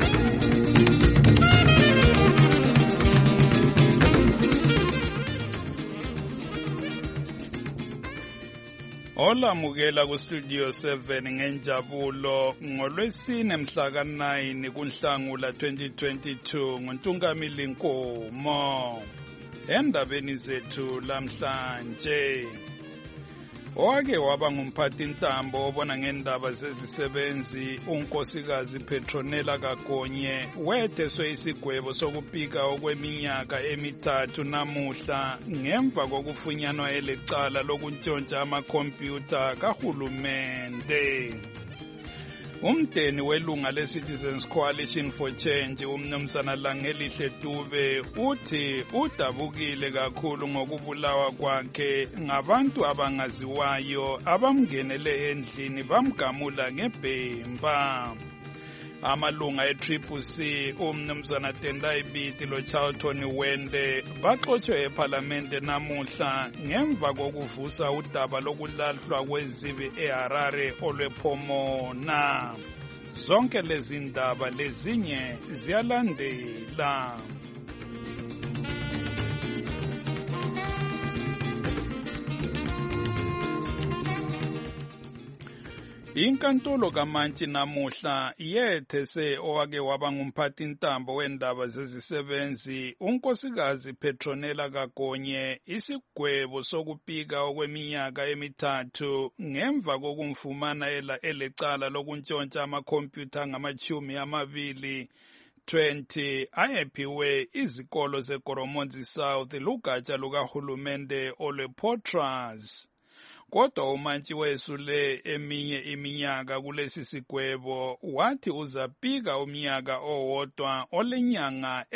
Olamukela ku-Studio 7 ngenjabulo ngolwesine mhla ka-9 kuNhlangula 2022 nguNtungamili Nkomo. Endabeni zethu lamhlanje, owake waba ngumphathintambo obona ngendaba zezisebenzi unkosikazi Petronella Kagonye wetheswe isigwebo sokupika okweminyaka emithathu namuhla ngemva kokufunyanwa elecala lokuntshontsha amakhompyutha kahulumende. Umdeni welunga le-Citizens Coalition for Change umnumzana Langelihle Dube uthi udabukile kakhulu ngokubulawa kwakhe ngabantu abangaziwayo abamngenele endlini bamgamula ngebhemba. Amalunga e-Triple-C umnumzana Tendai Biti loCharlton Wende baxotshwe eParlamente namuhla ngemva kokuvusa udaba lokulahlwa kwezibi eHarare olwePhomona. Zonke lezi ndaba lezinye ziyalandela. Inkantolo kaMantshi namuhla yethese owake waba ngumphathintambo wendaba zezisebenzi unkosikazi Petronella Kagonye isigwebo sokupika okweminyaka emithathu ngemva kokumfumana elecala lokuntshontsha amakhompyutha ngama-20 ayephiwe izikolo zeGoromonzi South lugatsha lukahulumende olwePortras. Kodwa uMantshi wesule eminye iminyaka kulesi sigwebo wathi uzapika umnyaka owodwa olenyanga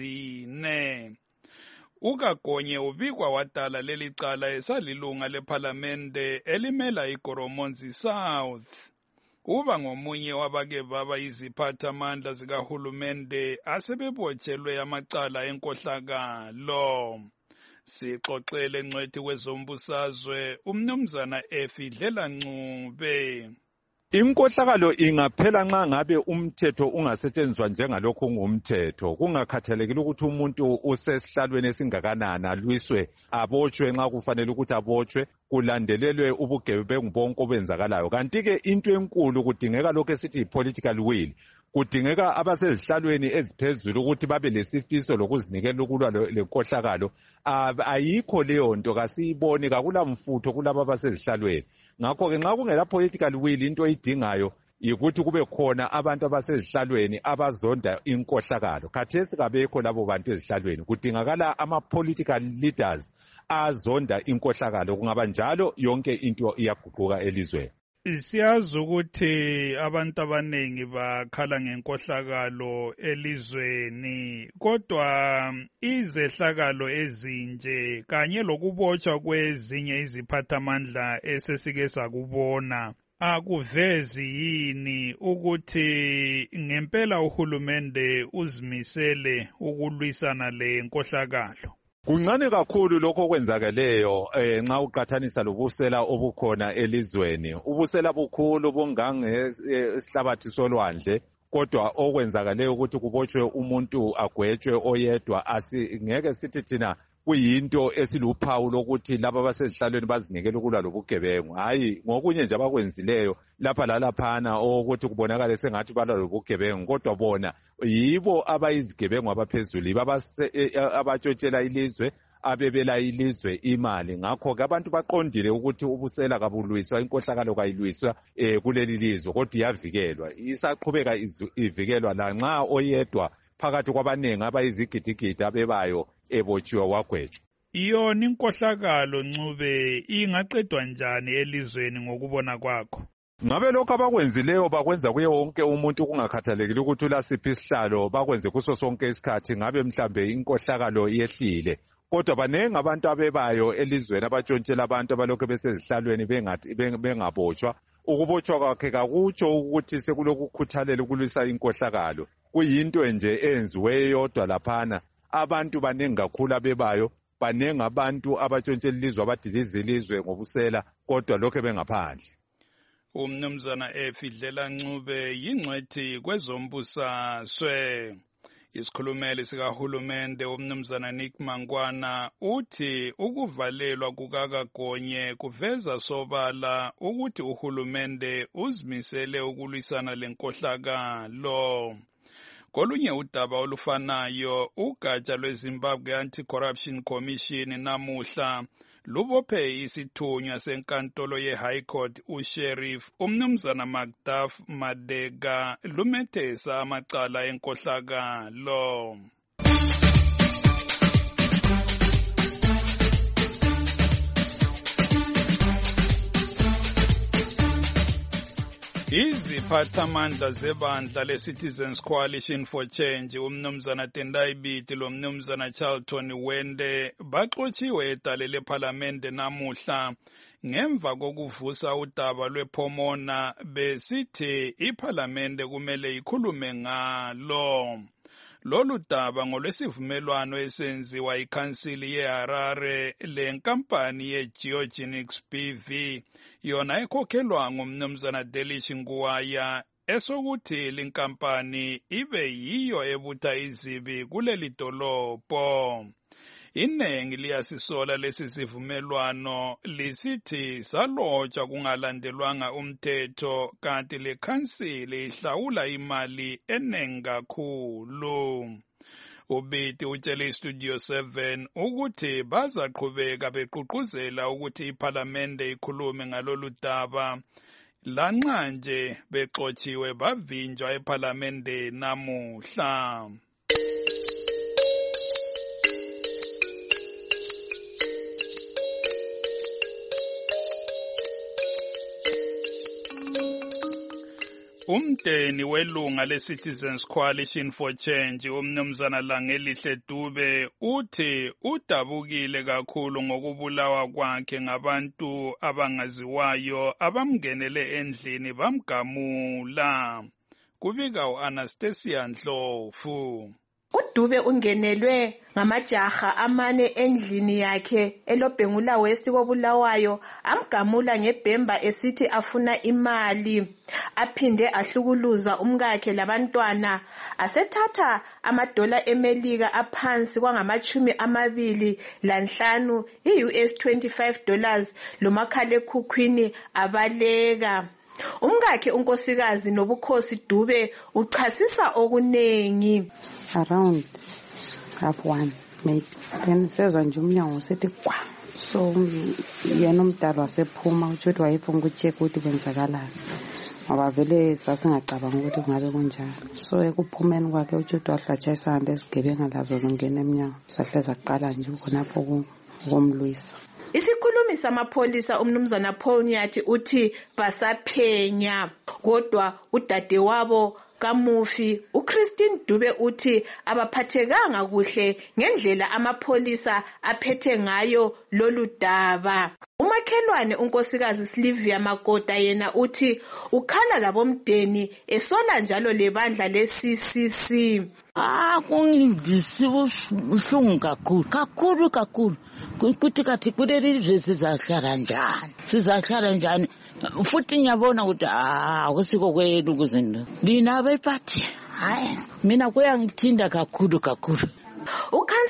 ezine. uKagonye ubikwa wadala leli cala esalilunga leParlamente elimela iGoromonzi South. Uba ngomunye wabake baba iziphathamandla zikahulumende asebebotshelwe amacala enkohlakalo. Sixoxele ngcwethi kwezombusazwe umnumzana Efidlela Ncube. Inkohlakalo ingaphela nxa ngabe umthetho ungasetshenziswa njengalokho ngumthetho, kungakhathalekile ukuthi umuntu usesihlalweni esingakanani alwiswe abotshwe nxa kufanele ukuthi abotshwe, kulandelelwe ubugebengu bonke obenzakalayo. Kanti-ke into enkulu kudingeka lokho esithi political will. Kudingeka abasezihlalweni eziphezulu ukuthi babe lesifiso lokuzinikela ukulwa lenkohlakalo. Ayikho leyo nto, kasiyiboni, kakula mfutho kulabo abasezihlalweni. Ngakho-ke nxa kungela political will, into idingayo yikuthi kube khona abantu abasezihlalweni abazonda inkohlakalo. Khathesi kabekho labo bantu ezihlalweni, kudingakala ama-political leaders azonda inkohlakalo. Kungaba njalo yonke into iyaguquka elizweni. Siyazi ukuthi abantu abaningi bakhala ngenkohlakalo elizweni, kodwa izehlakalo ezinje kanye lokubotshwa kwezinye iziphathamandla esesike sakubona akuvezi yini ukuthi ngempela uhulumende uzimisele ukulwisana le nkohlakalo? Kuncane kakhulu lokho okwenzakeleyo nxa uqathanisa lobusela obukhona elizweni. Ubusela bukhulu bungangesihlabathi solwandle, kodwa okwenzakeleyo ukuthi kubotshwe umuntu agwetshwe oyedwa, ngeke sithi thina kuyinto esiluphawu lokuthi laba abasezihlalweni bazinikele ukulwa lobugebengu. Hayi ngokunye nje abakwenzileyo lapha lalaphana ukuthi kubonakale sengathi balwa lobugebengu, kodwa bona yibo abayizigebengu abaphezulu, yibo abatshotshela ilizwe, abebela ilizwe imali. Ngakho-ke abantu baqondile ukuthi ubusela kabulwiswa, inkohlakalo kayilwiswa kuleli lizwe, kodwa iyavikelwa, isaqhubeka ivikelwa lanxa oyedwa phakathi kwabaningi abayizigidigidi abebayo ebotshiwe wagwetshwa. Yona inkohlakalo Ncube ingaqedwa njani elizweni ngokubona kwakho? Ngabe lokho abakwenzileyo bakwenza kuye wonke umuntu kungakhathalekile ukuthi ulasiphi isihlalo, bakwenze kuso sonke isikhathi. Ngabe mhlambe inkohlakalo yehlile, kodwa banengi abantu abebayo elizweni abatshontshela abantu abalokhu besezihlalweni bengabotshwa. Ukubotshwa kwakhe kakutsho ukuthi sekulokukhuthalela ukulwisa inkohlakalo, kuyinto nje enziweyo yodwa laphana. Abantu banengi kakhulu abebayo, banengi abantu abatshontshela ilizwe, abadiliza ilizwe ngobusela, kodwa lokho bengaphandle. Umnumzana Efidlela Ncube yingcwethi kwezombusazwe. Isikhulumeli sikahulumende umnumzana Nick Mangwana uthi ukuvalelwa kukakagonye kuveza sobala ukuthi uhulumende uzimisele ukulwisana lenkohlakalo. Kolunye udaba olufanayo, ugatsha lweZimbabwe Anti-Corruption Commission namuhla lubophe isithunywa senkantolo ye-High Court uSheriff umnumzana Magdaf Madega lumethesa amacala enkohlakalo. Iziphathamandla zebandla le-Citizens Coalition for Change umnumzana Tendai Biti lomnumzana Charlton Wende baxotshiwe edale lephalamende namuhla ngemva kokuvusa udaba lwePhomona besithi iphalamende kumele ikhulume ngalo. Lolu daba ngolwesivumelwano esenziwa ikhansili yeHarare lenkampani yeGeogenics BV yona ekhokhelwa ngumnumzana Delish Nguwaya esokuthi linkampani ibe yiyo ebutha izibi kuleli dolobho. Inengi liyasisola lesi sivumelwano lisithi salotshwa kungalandelwanga umthetho kanti le khansili ihlawula imali enengi kakhulu. Ubiti utshele iStudio 7 ukuthi bazaqhubeka beqhuquzela ukuthi iphalamende ikhulume ngalolu daba lanxa nje bexotshiwe bavinjwa ephalamende namuhla. Umdeni welunga le-Citizens Coalition for Change umnumzana Langelihle Dube uthi udabukile kakhulu ngokubulawa kwakhe ngabantu abangaziwayo abamngenele endlini bamgamula. Kubika u-Anastasia Ndlovu. uDube ungenelwe ngamajaha amane endlini yakhe eLobhengula West koBulawayo amgamula ngebhemba esithi afuna imali, aphinde ahlukuluza umkakhe labantwana, asethatha amadola eMelika aphansi kwangama-25 i-US $25 lomakhalekhukhwini abaleka. Umkakhe unkosikazi Nobukhosi Dube uchasisa okunengi. Around 1:30 maybe then sezwa nje umnyango usethi kwa, so yena umdala wasephuma ukuthi wayefuna ukucheck ukuthi kwenzakalani ngoba vele sasingacabanga ukuthi kungabe kunjalo. So ekuphumeni kwakhe uJudu wahlatshwa isihamba esigebenga lazo zingena emnyango sahle zaqala nje khonapho ukumlwisa. Isikhulumi samapholisa umnumzana Paul Nyathi uthi basaphenya, kodwa udade wabo kamufi uChristine Dube uthi abaphathekanga kuhle ngendlela amapholisa aphethe ngayo lolu daba. Umakhelwane unkosikazi Silvia Makota yena uthi ukhala labomdeni esola njalo lebandla le-CCC. Kungindisi ubuhlungu kakhulu ukuthi kathi kuleli sizahlala njani futhi ngiyabona ukuthi akusiko kwenu kuzinto lina bephathi. Hayi mina kuyangithinda kakhulu. Ukhansila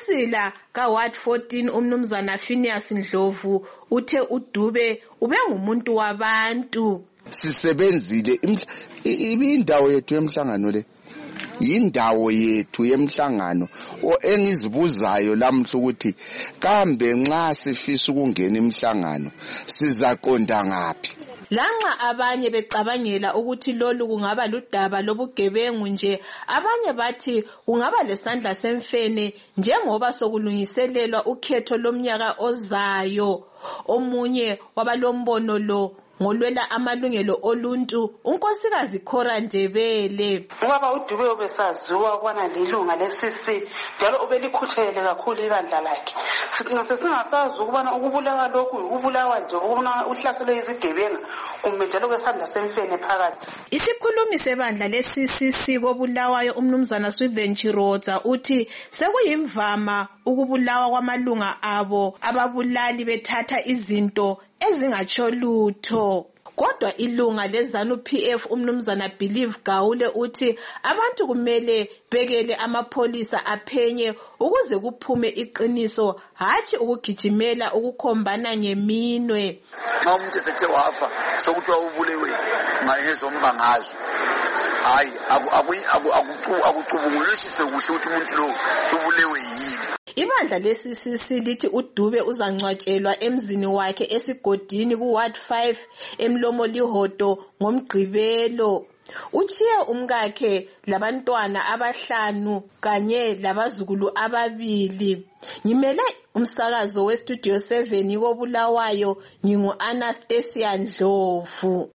Ukhansila kaWard 14 umnumzana Phineas Ndlovu uthe uDube ubengumuntu wabantu. Sisebenzile indawo yethu yemhlangano le. Indawo yethu yemhlangano engizibuzayo lamhla ukuthi kambe nxa sifisa ukungena imhlangano sizaqonda ngapi. Lanxa abanye becabangela ukuthi lolu kungaba ludaba lobugebengu nje, abanye bathi kungaba lesandla semfene njengoba sokulungiselelwa ukhetho lomnyaka ozayo. Omunye wabalombono lo ngolwela amalungelo oluntu unkosikazi Khora Ndebele. Ubaba uDube ubesaziwa kwana lilunga leCC njalo ubelikhuthelele kakhulu ibandla lakhe. Singasazi ukubana ukubulawa lokhu ukubulawa nje ukubona uhlaselwe izigebenga kumbe njalo kwesandla semfene phakathi. Isikhulumi sebandla leCCC kobulawayo umnumzana Swithen Chirodza uthi sekuyimvama ukubulawa kwamalunga abo ababulali bethatha izinto ezingatsho lutho. Kodwa ilunga leZanu PF umnumzana Believe Gawule uthi abantu kumele bekele amapholisa aphenye ukuze kuphume iqiniso, hathi ukugijimela ukukhombana ngeminwe. Nxa umuntu esethe wafa sokuthiwa ubulewe ngezombangazo, hayi akucubungulisise kuhle ukuthi umuntu lo ubulewe yini. Ibandla leCCC lithi uDube uzangcwatshelwa emzini wakhe esigodini kuWard 5 eMlomo Lihodo ngoMgqibelo. Uchiye umkakhe labantwana abahlanu kanye labazukulu ababili. Ngimele umsakazo weStudio 7 kobulawayo ngingu Anastasia Ndlovu.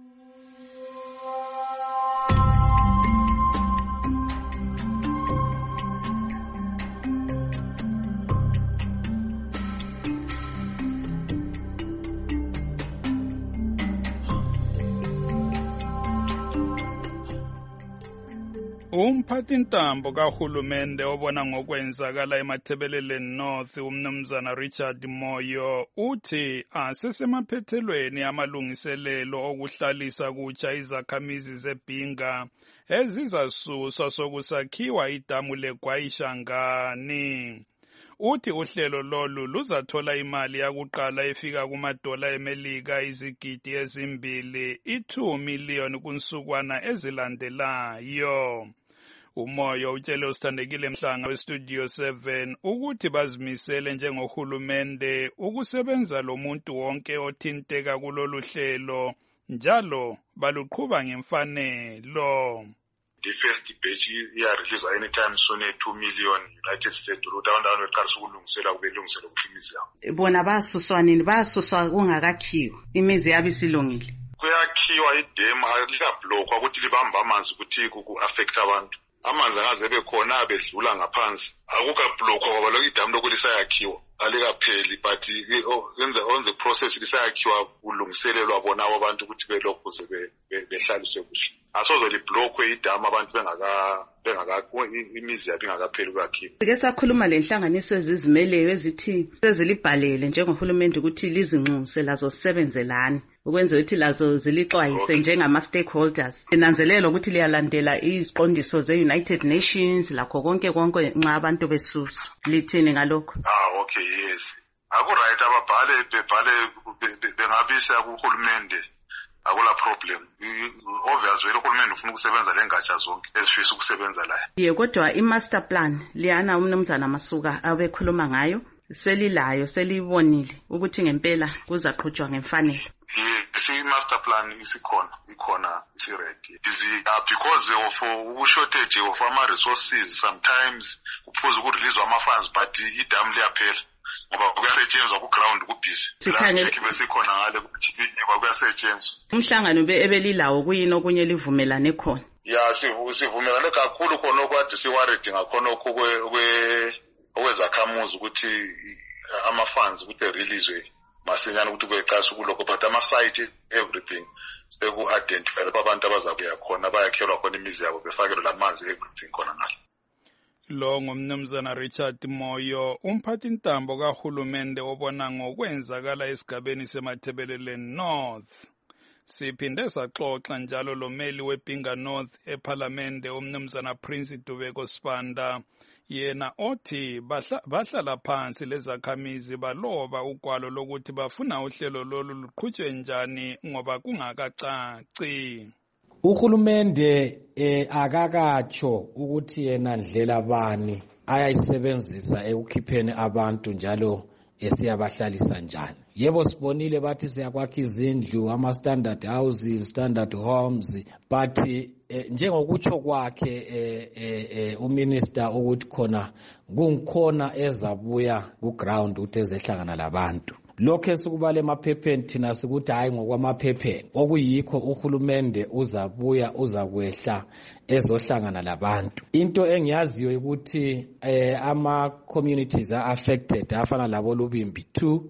Umphathintambo kahulumende obona ngokwenzakala eMathebeleleni North umnumzana Richard Moyo uthi asesemaphethelweni amalungiselelo okuhlalisa kutsha izakhamizi zeBhinga ezizasuswa sokusakhiwa idamu leGwayishangani. Uthi uhlelo lolu luzathola imali yakuqala efika kumadola eMelika izigidi ezimbili, 2 million kunsukwana ezilandelayo. Umoyo utshele usithandekile Mhlanga weStudio 7 ukuthi bazimisele njengohulumende ukusebenza lomuntu wonke othinteka kulolu hlelo njalo baluqhuba ngemfanelo. The first batch iyarelease anytime soon 2 million United States down weqalisa ukulungisela kubelungisela ukuhlimiza. Bona basuswa nini? Basuswa kungakakhiwa. Imizi yabo isilungile. Kuyakhiwa idam alikablokwa ukuthi libamba amanzi ukuthi ku-affect abantu. Amanzi angaze bekhona bedlula ngaphansi. Akukablokwa ngoba lokho idam lokho lisayakhiwa. Alikapheli but on the process lisayakhiwa kulungiselelwa bona abantu ukuthi belokhu behlaliswe kuhle. Asoze liblokwe idam abantu imizi yabo ingakapheli ukwakhiwa. Sike sakhuluma lenhlanganiso ezizimeleyo ezithi sezilibhalele njengohulumende ukuthi lizinxuse lazo sebenzelana ukwenza ukuthi lazo zilixwayise njengama stakeholders. Linanzelela ukuthi liyalandela iziqondiso ze-United Nations lakho konke nxa abantu besuswa. Lithini ngalokho? Okay, yes. Akuright ababhale bengabisa kuhulumende. Akula problem. Obvious vele uhulumende ufuna ukusebenza lengatsha zonke ezifisa ukusebenza la. Kodwa i-master plan liyana umnumzana Masuka abekhuluma ngayo selilayo selibonile ukuthi ngempela kuzaqhutshwa ngemfanelo. I-master plan ikhona isi-ready. Because of shortage of ama-resources sometimes kuphuza ukurelease ama-funds but idam liyaphela. Ngoba kuyasetshenzwa ku-ground kubhizi. Last besikhona ngale ukuthi kuyasetshenzwa. Umhlangano ebelilawo kuyini okunye livumelane khona? Ya sivumelane kakhulu khona okwadi siworried ngakhona okwezakhamuzi ukuthi ama-funds ukuthi releasewe masinyane ukuthi kweqasha kulokho but ama-site everything seku-identify lapho abantu abazakuya khona bayakhelwa khona imizi yabo befakelwe lamanzi everything khona ngale. Lo ngumnumzana Richard Moyo umphathintambo kahulumende obona ngokwenzakala esigabeni seMathebeleleni North. Siphinde saxoxa njalo lomeli weBhinga North eParliamente umnumzana Prince Dubeko Sibanda yena othi bahlala phansi lezakhamizi baloba ugwalo lokuthi bafuna uhlelo lolu luqhutshwe njani ngoba kungakacaci. Uhulumende akakatsho ukuthi yena ndlela bani ayayisebenzisa ekukhipheni abantu njalo esiyabahlalisa njani. Yebo sibonile bathi siyakwakha izindlu ama-standard houses, standard homes, but njengokutsho kwakhe uminister ukuthi khona kungikhona ezabuya ku-ground ukuthi ezehlangana labantu. Lokho esikubala emaphepheni thina sikuthi hayi ngokwamaphepheni, okuyikho uhulumende uzabuya uzakwehla ezohlangana labantu. Into engiyaziyo ukuthi ama-communities are-affected afana labo Lubimbi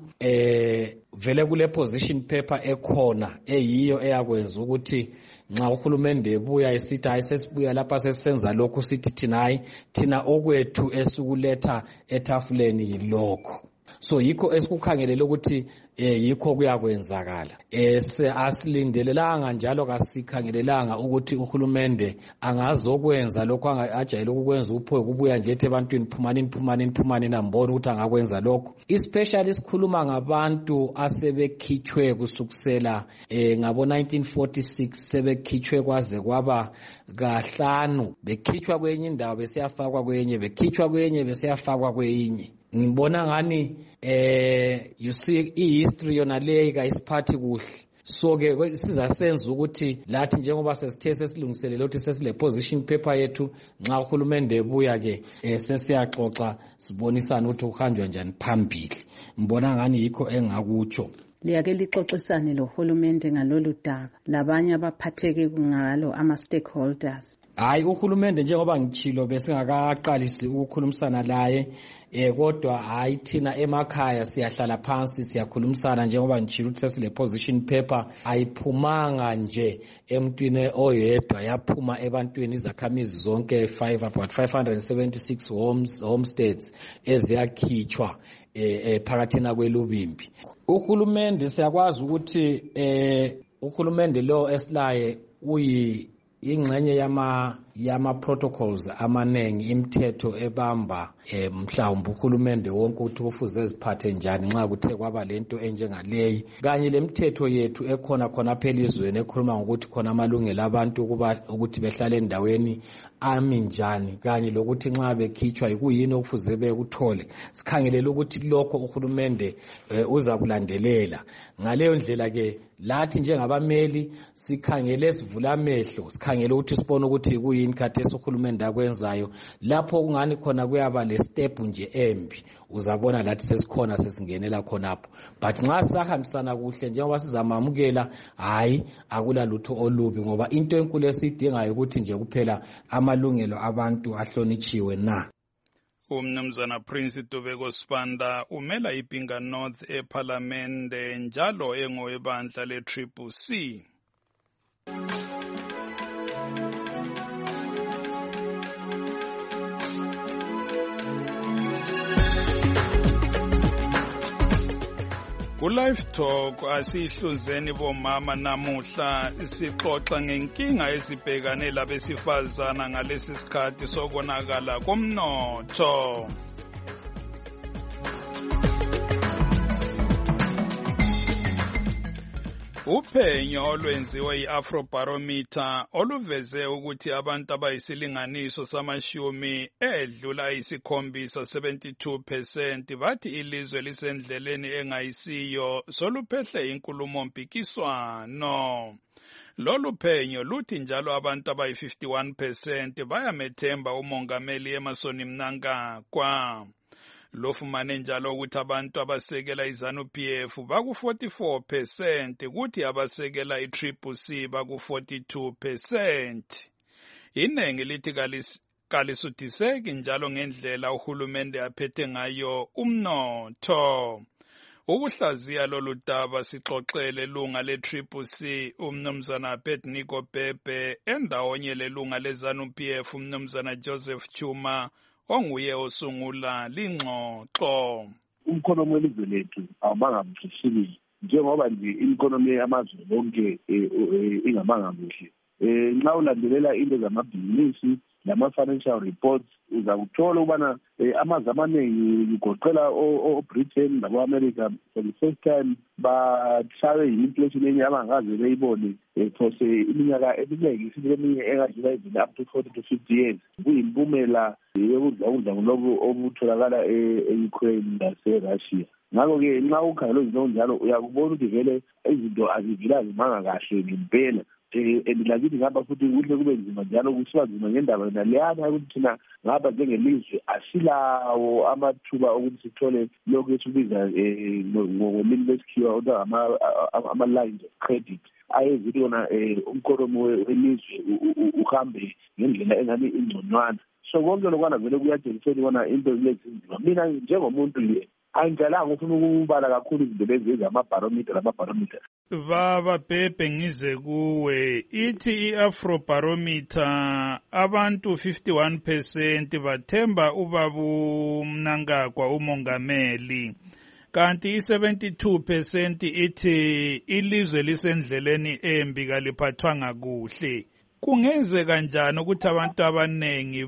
2 vele kule position paper ekhona eyiyo eyakwenza ukuthi nxa uhulumende ebuya esithi hayi sesibuya lapha sesisenza lokhu sithi thina okwethu esikuletha etafuleni yilokho. So yikho esikukhangelele ukuthi yikho kuyakwenzakala. Asilindelelanga njalo kasikhangelelanga ukuthi uhulumende angazokwenza lokho ajayele ukukwenza uphoye kubuya nje ethi ebantwini phumani nambona ukuthi angakwenza lokho. Especially sikhuluma ngabantu asebekhitshwe kusukusela ngabo 1946 sebekhitshwe kwaze kwaba kahlanu, bekhitshwa kwenye indawo besiyafakwa kwenye, bekhitshwa kwenye besiyafakwa kwenye. Ngibona ngani you see i-history yona leyi kayisiphathi kuhle. So ke sizasenza ukuthi lathi njengoba sesithe sesilungiselele ukuthi sesile position paper yethu nxa uhulumende ebuya ke sesiyaxoxa sibonisana ukuthi kuhanjwa njani phambili. Ngibona ngani yikho engakutsho. Liyake lixoxisane lohulumende ngalolu daba labanye abaphatheke ngalo ama-stakeholders. Hayi uhulumende njengoba ngichilo besingakaqalisi ukukhulumisana laye kodwa hayi thina emakhaya siyahlala phansi siyakhulumisana njengoba ngichilo ukuthi sesile position paper ayiphumanga nje emntwini oyedwa, yaphuma ebantwini izakhamizi zonke about 576 homesteads eziyakhitshwa phakathina kweLubimbi. Uhulumende siyakwazi ukuthi uhulumende lo esilaye ingxenye yama protocols amanengi, imithetho ebamba mhlawumbe uhulumende wonke ukuthi kufuze eziphathe njani nxa kuthe kwaba lento enjengaleyi, kanye lemithetho yethu ekhona khona phela izweni ekhuluma ngokuthi khona amalungelo abantu ukuthi behlale endaweni ami njani, kanye lokuthi nxa bekhitshwa ikuyini okufuze bekuthole. Sikhangelela ukuthi lokho uhulumende uza kulandelela. Ngaleyo ndlela ke lathi njengabameli sikhangele sivula amehlo, sikhangele ukuthi sibone ukuthi ikuyini khathesi uhulumende akwenzayo. Lapho kungani khona kuyaba le step nje embi, uzabona lathi sesikhona sesingenela khonapho. But nxa sahambisana kuhle njengoba sizamamukela, hayi akula lutho olubi, ngoba into enkulu esidingayo ukuthi nje kuphela amalungelo abantu ahlonitshiwe na. Umnumzana Prince Tobeko Sibanda umela iBinga North eParliamente njalo engowebandla le-CCC. Ku-Live Talk asihluzeni bomama namuhla sixoxa ngenkinga ezibhekane labesifazana ngalesi sikhathi sokonakala komnotho. Uphenyo olwenziwe i-Afrobarometer oluveze ukuthi abantu abayisilinganiso samashumi edlula isikhombisa 72% bathi ilizwe lisendleleni engayisiyo soluphehle inkulumo mpikiswano. Lolu phenyo luthi njalo abantu abayi-51% bayamethemba umongameli Emmerson Mnangagwa. Lofumane njalo ukuthi abantu abasekela iZANU-PF baku-44% kuthi abasekela i-CCC baku-42%. Iningi lithi kalisuthiseki njalo ngendlela uhulumende aphethe ngayo umnotho. Ukuhlaziya lolu daba sixoxele lunga le-CCC umnumzana Abednego Bhebhe endawonye lelunga le-ZANU-PF umnumzana Joseph Chuma onguye osungula lingxoxo. Umkhonomi welizwe lethu awubanga mhlesibili njengoba nje imkhonomi yamazwe lonke ingabanga kuhle. Nxa ulandelela into zamabhizinisi lama-financial reports uzakuthola ukubana amazwe amaningi igoqela o-Britain labo-America for the first time bahlawe yi-inflation enye abangaze beyibone for iminyaka eminingi isibili eminye engadlula izini up to 40 to 50 years. Kuyimpumela yokudla lobu obutholakala e-Ukraine lase-Russia. Ngakho-ke nxa ukhangela izinto njalo uyakubona ukuthi vele izinto azivila zimanga kahle ngempela. And lakithi ngapha futhi kuhle kube nzima njalo kusiba nzima ngendaba yona leyana ukuthi thina ngapha njengelizwe asilawo amathuba ukuthi sithole lokhu esikubiza ngolimi lesikhiwa ama-lines of credit ayezithi yona umkoromo welizwe uhambe ngendlela engani ingconywana. So konke lokwana vele kuyatshengisela ubona into lezinzima. Mina njengomuntu nje angicalanga ufuna ukubala kakhulu izinto lezi ezamabarometer. Baba Pepe ngize kuwe ithi i-Afrobarometer abantu 51% bathemba ubaba Mnangagwa umongameli, kanti i-72% ithi ilizwe lisendleleni embi kaliphathwanga kuhle. Kungenzeka kanjani ukuthi abantu abanengi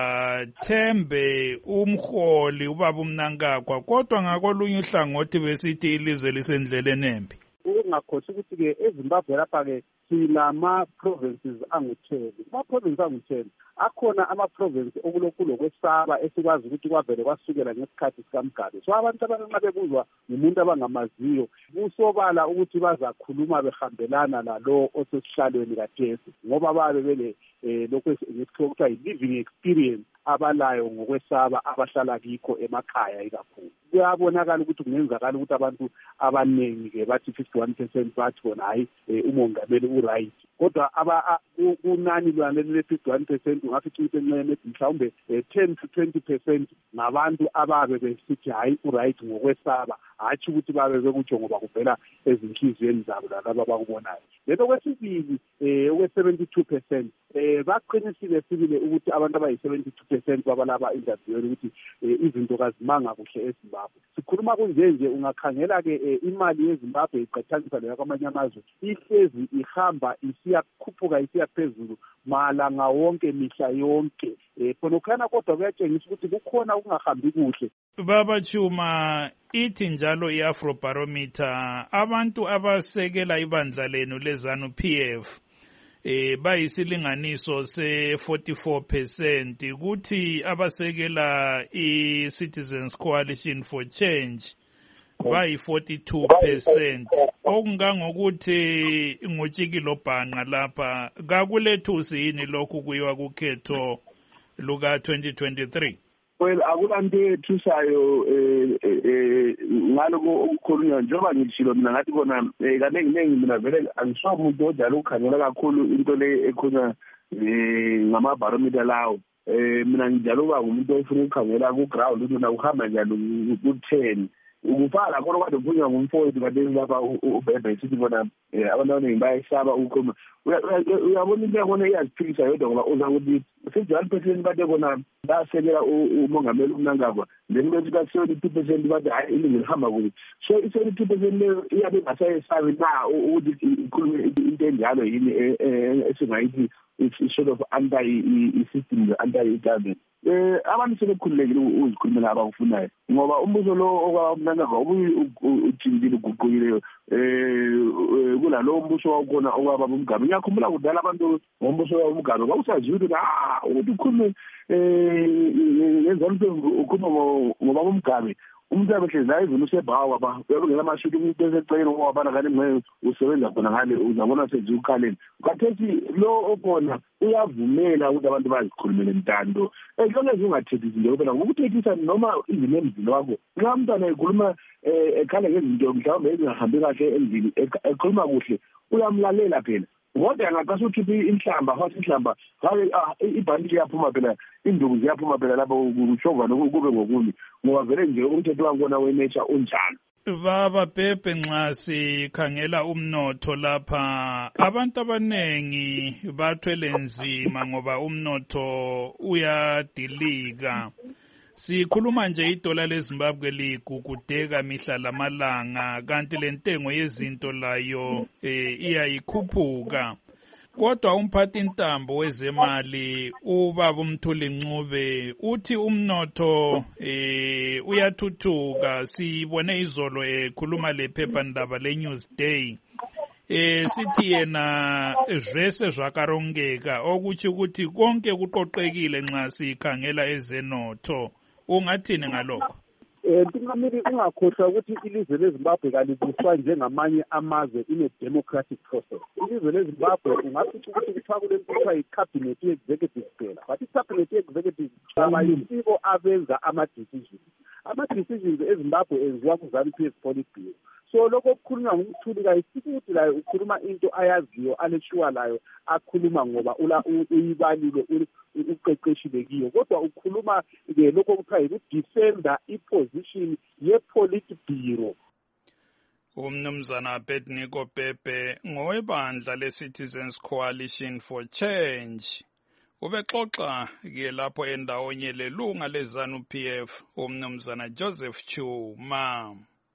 bathembe umholi ubaba Mnangagwa kodwa ngakolunye uhlangothi besithi ilizwe lisendleleni embi? Ungakhosi ukuthi-ke eZimbabwe lapha-ke sinama-provinces angu-10. Ama-provinces angu-10 akhona ama-province okulokwesaba esikwazi ukuthi kwavele kwasukela ngesikhathi sikaMgabe. So abantu abanenxa bebuzwa ngumuntu abangamaziyo kusobala ukuthi bazakhuluma behambelana lalo osesihlalweni kaTesi ngoba babe bele lokho kuthiwa yi-living experience abalayo ngokwesaba abahlala kikho emakhaya ikakhulu. Kuyabonakala ukuthi kungenzakala ukuthi abantu abaningi-ke bathi 51% bathi bona hayi umongameli u-right. Kodwa kunani lwaneli le-51% ungafica ukuthi encane mhlawumbe 10 to 20% ngabantu ababe besithi hayi u-right ngokwesaba, hatshi ukuthi babe bekutsho ngoba kuvela ezinhliziyweni zabo lalaba abakubonayo. Lento kwesibili okwe-72% baqinisile sibile ukuthi abantu abayi-72% babalaba interviewini ukuthi izinto kazimanga kuhle eZimbabwe. Sikhuluma kunje ungakhangela-ke imali yeZimbabwe iqhathaniswa leyo kwamanye amazwe ihlezi ihamba isiyakhuphuka isiya phezulu malanga wonke mihla yonke. Khonokhana kodwa kuyatshengisa ukuthi kukhona ukungahambi kuhle. Baba Chuma, ithi njalo i-Afrobarometer abantu abasekela ibandla lenu leZANU-PF bayisilinganiso se-44%, kuthi abasekela i-Citizens Coalition for Change bayi-42%. Okungangokuthi nguTshikilo Bhanqa lapha kakulethusi yini lokhu kuyiwa kukhetho luka-2023? Well, akulanto ethusayo ngaloko okukhulunywa njengoba ngishilo mina ngathi kona kanengi mina vele angisho umuntu odala ukukhangela kakhulu into le ekhona ngamabarometer lawo. Mina njalo uba ngumuntu ofuna ukukhangela ku-ground ukuthi na uhamba njalo ku-10 ukufala khona kade kuvunywa ngumfowethu kade lapha ubhebhe sithi bona abantu abaningi bayesaba ukukhuluma. Uyabona into yakhona iyaziphikisa yodwa ngoba uza ukuthi 51% bade bona basekela umongameli uMnangagwa, then bethi ka-72% bathi hayi iningi lihamba kude. So i-72% leyo iyabe ingasayesabi na ukuthi ikhulume into enjalo yini esingayithi i-sort of anti-system, anti-government. Abantu sebekhululekile uzikhulumela abakufunayo ngoba umbuso lo okwaMnangagwa ujintile uguqukile kulalo mbuso wakhona okwaba uMgabe. Ngiyakhumbula kudala abantu ngombuso waMgabe kwakusaziwa ukuthi ukhulume ngezanto ukhuluma ngoba uMgabe umuntu abehlezi la izini usebhawa ba uyabongela amashuti umuntu eseceleni ngoba kanti ngeke usebenza khona ngale uzabona senze ukhaleni. Kathethi lo okhona uyavumela ukuthi abantu bazikhulumele intando ehlonge ungathethi izinto phela ngokuthethisa noma izimo emzini wakho. Nxa umntwana ekhuluma ekhale ngezinto mhlawumbe ezingahambi kahle endlini ekhuluma kuhle uyamlalela phela. Kodwa angaqasa ukuthi inhlamba hose inhlamba hayi ibhanti liyaphuma phela, induku ziyaphuma phela lapho kushova kube ngokuni ngoba vele nje umthetho wakhona wenature unjalo. Baba Pepe, nxa sikhangela umnotho lapha abantu abanengi bathwele nzima ngoba umnotho uyadilika. Sikhuluma nje idola leZimbabwe ligugudeka mihla lamalanga kanti lentengo yezinto layo iyayikhuphuka. Kodwa umphathintambo wezemali ubaba uMthuli Ncube uthi umnotho uyathuthuka. Sibone izolo ekhuluma lephephandaba leNewsday. Sithi yena vese zvakarongeka okuthi ukuthi konke kuqoqekile nxa sikhangela ezenotho. Ungathini ngalokho? Ntingameli ungakhohlwa ukuthi ilizwe leZimbabwe kalibuswa njengamanye amazwe ine-democratic process. Ilizwe leZimbabwe ungafica ukuthi kuthiwa kule nto kuthiwa yi-cabinet executive kuphela, but i-cabinet executive abayisibo abenza ama-decisions. Ama-decisions eZimbabwe enziwa ku-ZANU-PF Politburo. So lokho kukhulunywa ngumthuli kayisithi ukuthi layo ukhuluma into ayaziyo aleshuwa layo akhuluma ngoba uyibalile uqeqeshile kiyo, kodwa ukhuluma-ke lokho kuthiwa yikudefenda iposition ye-Politburo. Umnumzana Abednego Pepe ngowebandla le-Citizens Coalition for Change. Ubexoxa-ke lapho endawonye lelunga le-ZANU-PF umnumzana Joseph Chuma.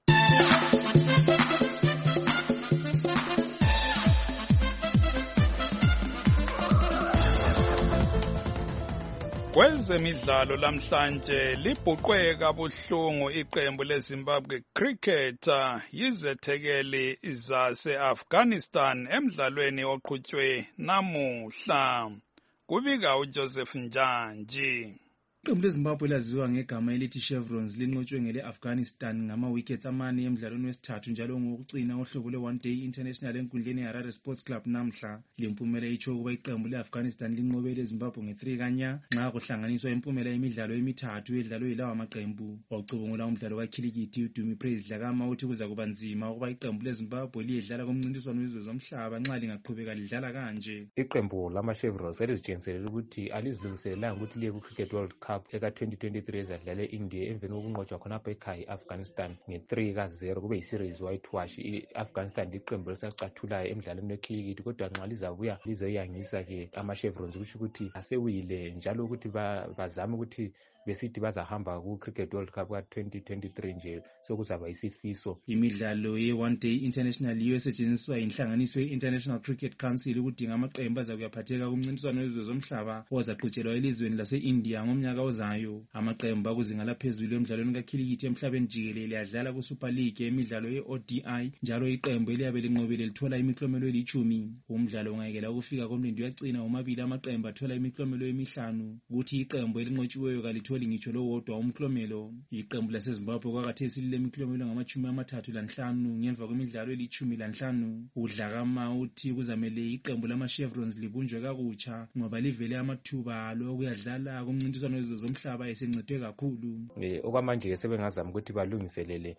Kwezemidlalo lamhlanje libhuqwe kabuhlungu iqembu leZimbabwe Cricketer yizethekeli zase-Afghanistan emdlalweni oqhutshwe namuhla. Kubika uJoseph Njanji. Iqembu leZimbabwe laziwa ngegama elithi Chevrons linqotshwe ngele-Afghanistan ngama-wickets amane emdlalweni wesithathu njalo ngokucina ohlobo lwe-One Day International enkundleni yeHarare Sports Club namhla. Le mpumela itsho ukuba iqembu le-Afghanistan linqobele iZimbabwe nge-3 kanya nxa kuhlanganiswa impumela yemidlalo emithathu edlalwe yilawa maqembu. Wacubungula umdlalo kakhilikithi uDumi Praise Dlakama uthi kuza kuba nzima ukuba iqembu leZimbabwe liyedlala kumncintiswano wezwe zomhlaba nxa lingaqhubeka lidlala kanje. Iqembu lama-Chevrons elizitshengiselele ukuthi alizilungiselelanga ukuthi liye ku-Cricket World Cup eka-2023 ezadlale India emveni kokunqotshwa khonapho ekhaya i-Afghanistan nge-3-0 kube yi-series whitewash. I-Afghanistan liqembu elisacathulayo emdlalweni wekhilikithi kodwa nxa lizabuya lizoyangisa-ke ama-Chevrons ukuthi ukuthi asewile njalo ukuthi bazame ukuthi besithi bazahamba ku-Cricket World Cup ka-2023 nje sokuzaba isifiso. Imidlalo ye-One Day International yiyo esetshenziswa yinhlanganiso ye-International Cricket Council ukudinga amaqembu azakuyaphatheka kumncintiswano wezwe zomhlaba ozaqhutshelwa elizweni lase-India ngomnyaka ozayo. Amaqembu akuzinga laphezulu emdlalweni kakhilikithi emhlabeni jikelele adlala ku-Super League emidlalo ye-ODI njalo iqembu eliyabe linqobile lithola imiklomelo eli-10. Umdlalo ungayekela ukufika komlindi uyacina omabili amaqembu athola imiklomelo emihlanu kuthi iqembu elinqotshiweyo kalitholi ngitsho lowodwa umklomelo. Iqembu laseZimbabwe kwakhathesi lilemiklomelo ngama-35 ngemva kwemidlalo eli-15. uDlakama uthi kuzamele iqembu lama-Chevrons libunjwe kakutsha ngoba livele amathuba alo okuyadlala kumncintiswano wezwe zomhlaba esencedwe kakhulu. Okwamanje-ke sebengazama ukuthi balungiselele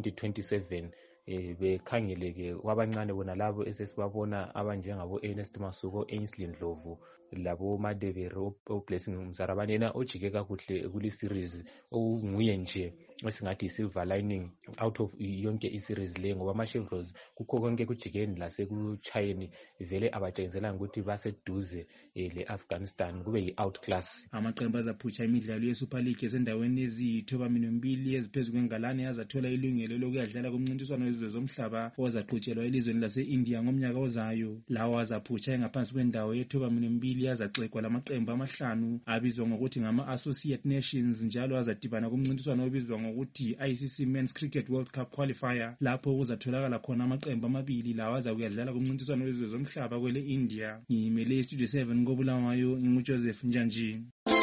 u-2027 bekhangeleke kwabancane bona labo esesibabona abanjengabo Ernest Masuku, Ainsley Ndlovu labo Madebere Blessing Mzarabane yena ojike kakuhle kuli series okunguye nje esingathi i-silver lining out of yonke i-series le ngoba ama-Chevrons kukho konke kujikeni lasekutshayeni vele abatshengiselanga ukuthi baseduze le-Afghanistan kube yi-outclass. Amaqembu azaphutsha imidlalo ye-Super League esendaweni eziyithoba-2 eziphezu kwengalane azathola ilungelo lokuyadlala kumncintiswano wezwe zomhlaba ozaqhutshelwa elizweni lase-India ngomnyaka ozayo. Lawo azaphutsha engaphansi kwendawo ye-2 azaxekwa lamaqembu amahlanu abizwa ngokuthi ngama-Associate Nations njalo azadibana kumncintiswano obizwa ngokuthi ICC Men's Cricket World Cup Qualifier lapho kuzatholakala khona amaqembu amabili lawo azakuyadlala kumncintiswano wezwe zomhlaba kwele India. Ngimele Studio 7 koBulawayo nginguJoseph Njanji.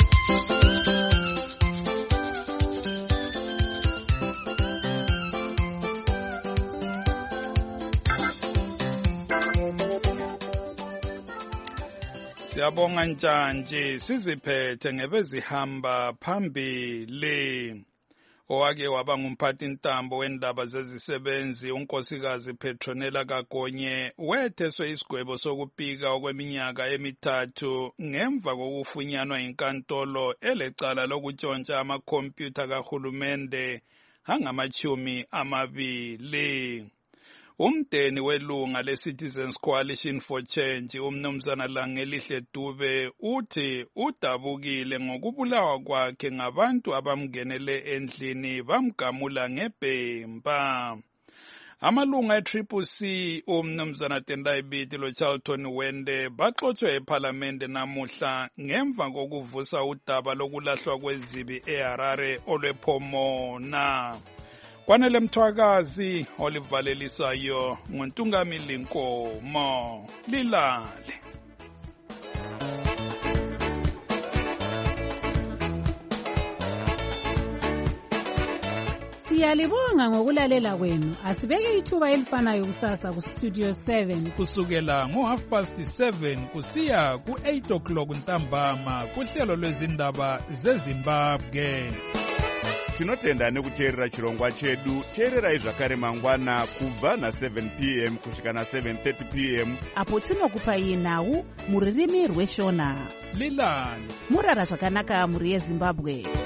Siyabonga Njanji, siziphethe ngebezihamba phambili. Owake waba ngumphathintambo wendaba zezisebenzi unkosikazi Petronella Kagonye wetheswe isigwebo sokupika okweminyaka emithathu ngemva kokufunyanwa inkantolo elecala lokutshontsha amakhompyutha kahulumende angama-20. Umdeni welunga le-Citizens Coalition for Change umnumzana Langelihle Dube uthi udabukile ngokubulawa kwakhe ngabantu abamngenele endlini bamgamula ngebhemba. Amalunga e-Triple C umnumzana Tendai Biti lo-Charlton Wende baxotshwe ephalamende namuhla ngemva kokuvusa udaba lokulahlwa kwezibi eHarare olwePhomona. Kwanele Mthwakazi olivalelisayo nguNtungamili Nkomo. Lilale. Siyalibonga ngokulalela kwenu. Asibeke ithuba elifanayo kusasa ku Studio 7 kusukela ngo7:30 kusiya ku8 ntambama kuhlelo lwezindaba zeZimbabwe. Tinotenda nekuteerera chirongwa chedu. Teererai zvakare mangwana kubva na7 p.m. kusvika na7:30 p.m. apo tinokupai nhau muririmi rweshona. Lilani murara zvakanaka muri yeZimbabwe.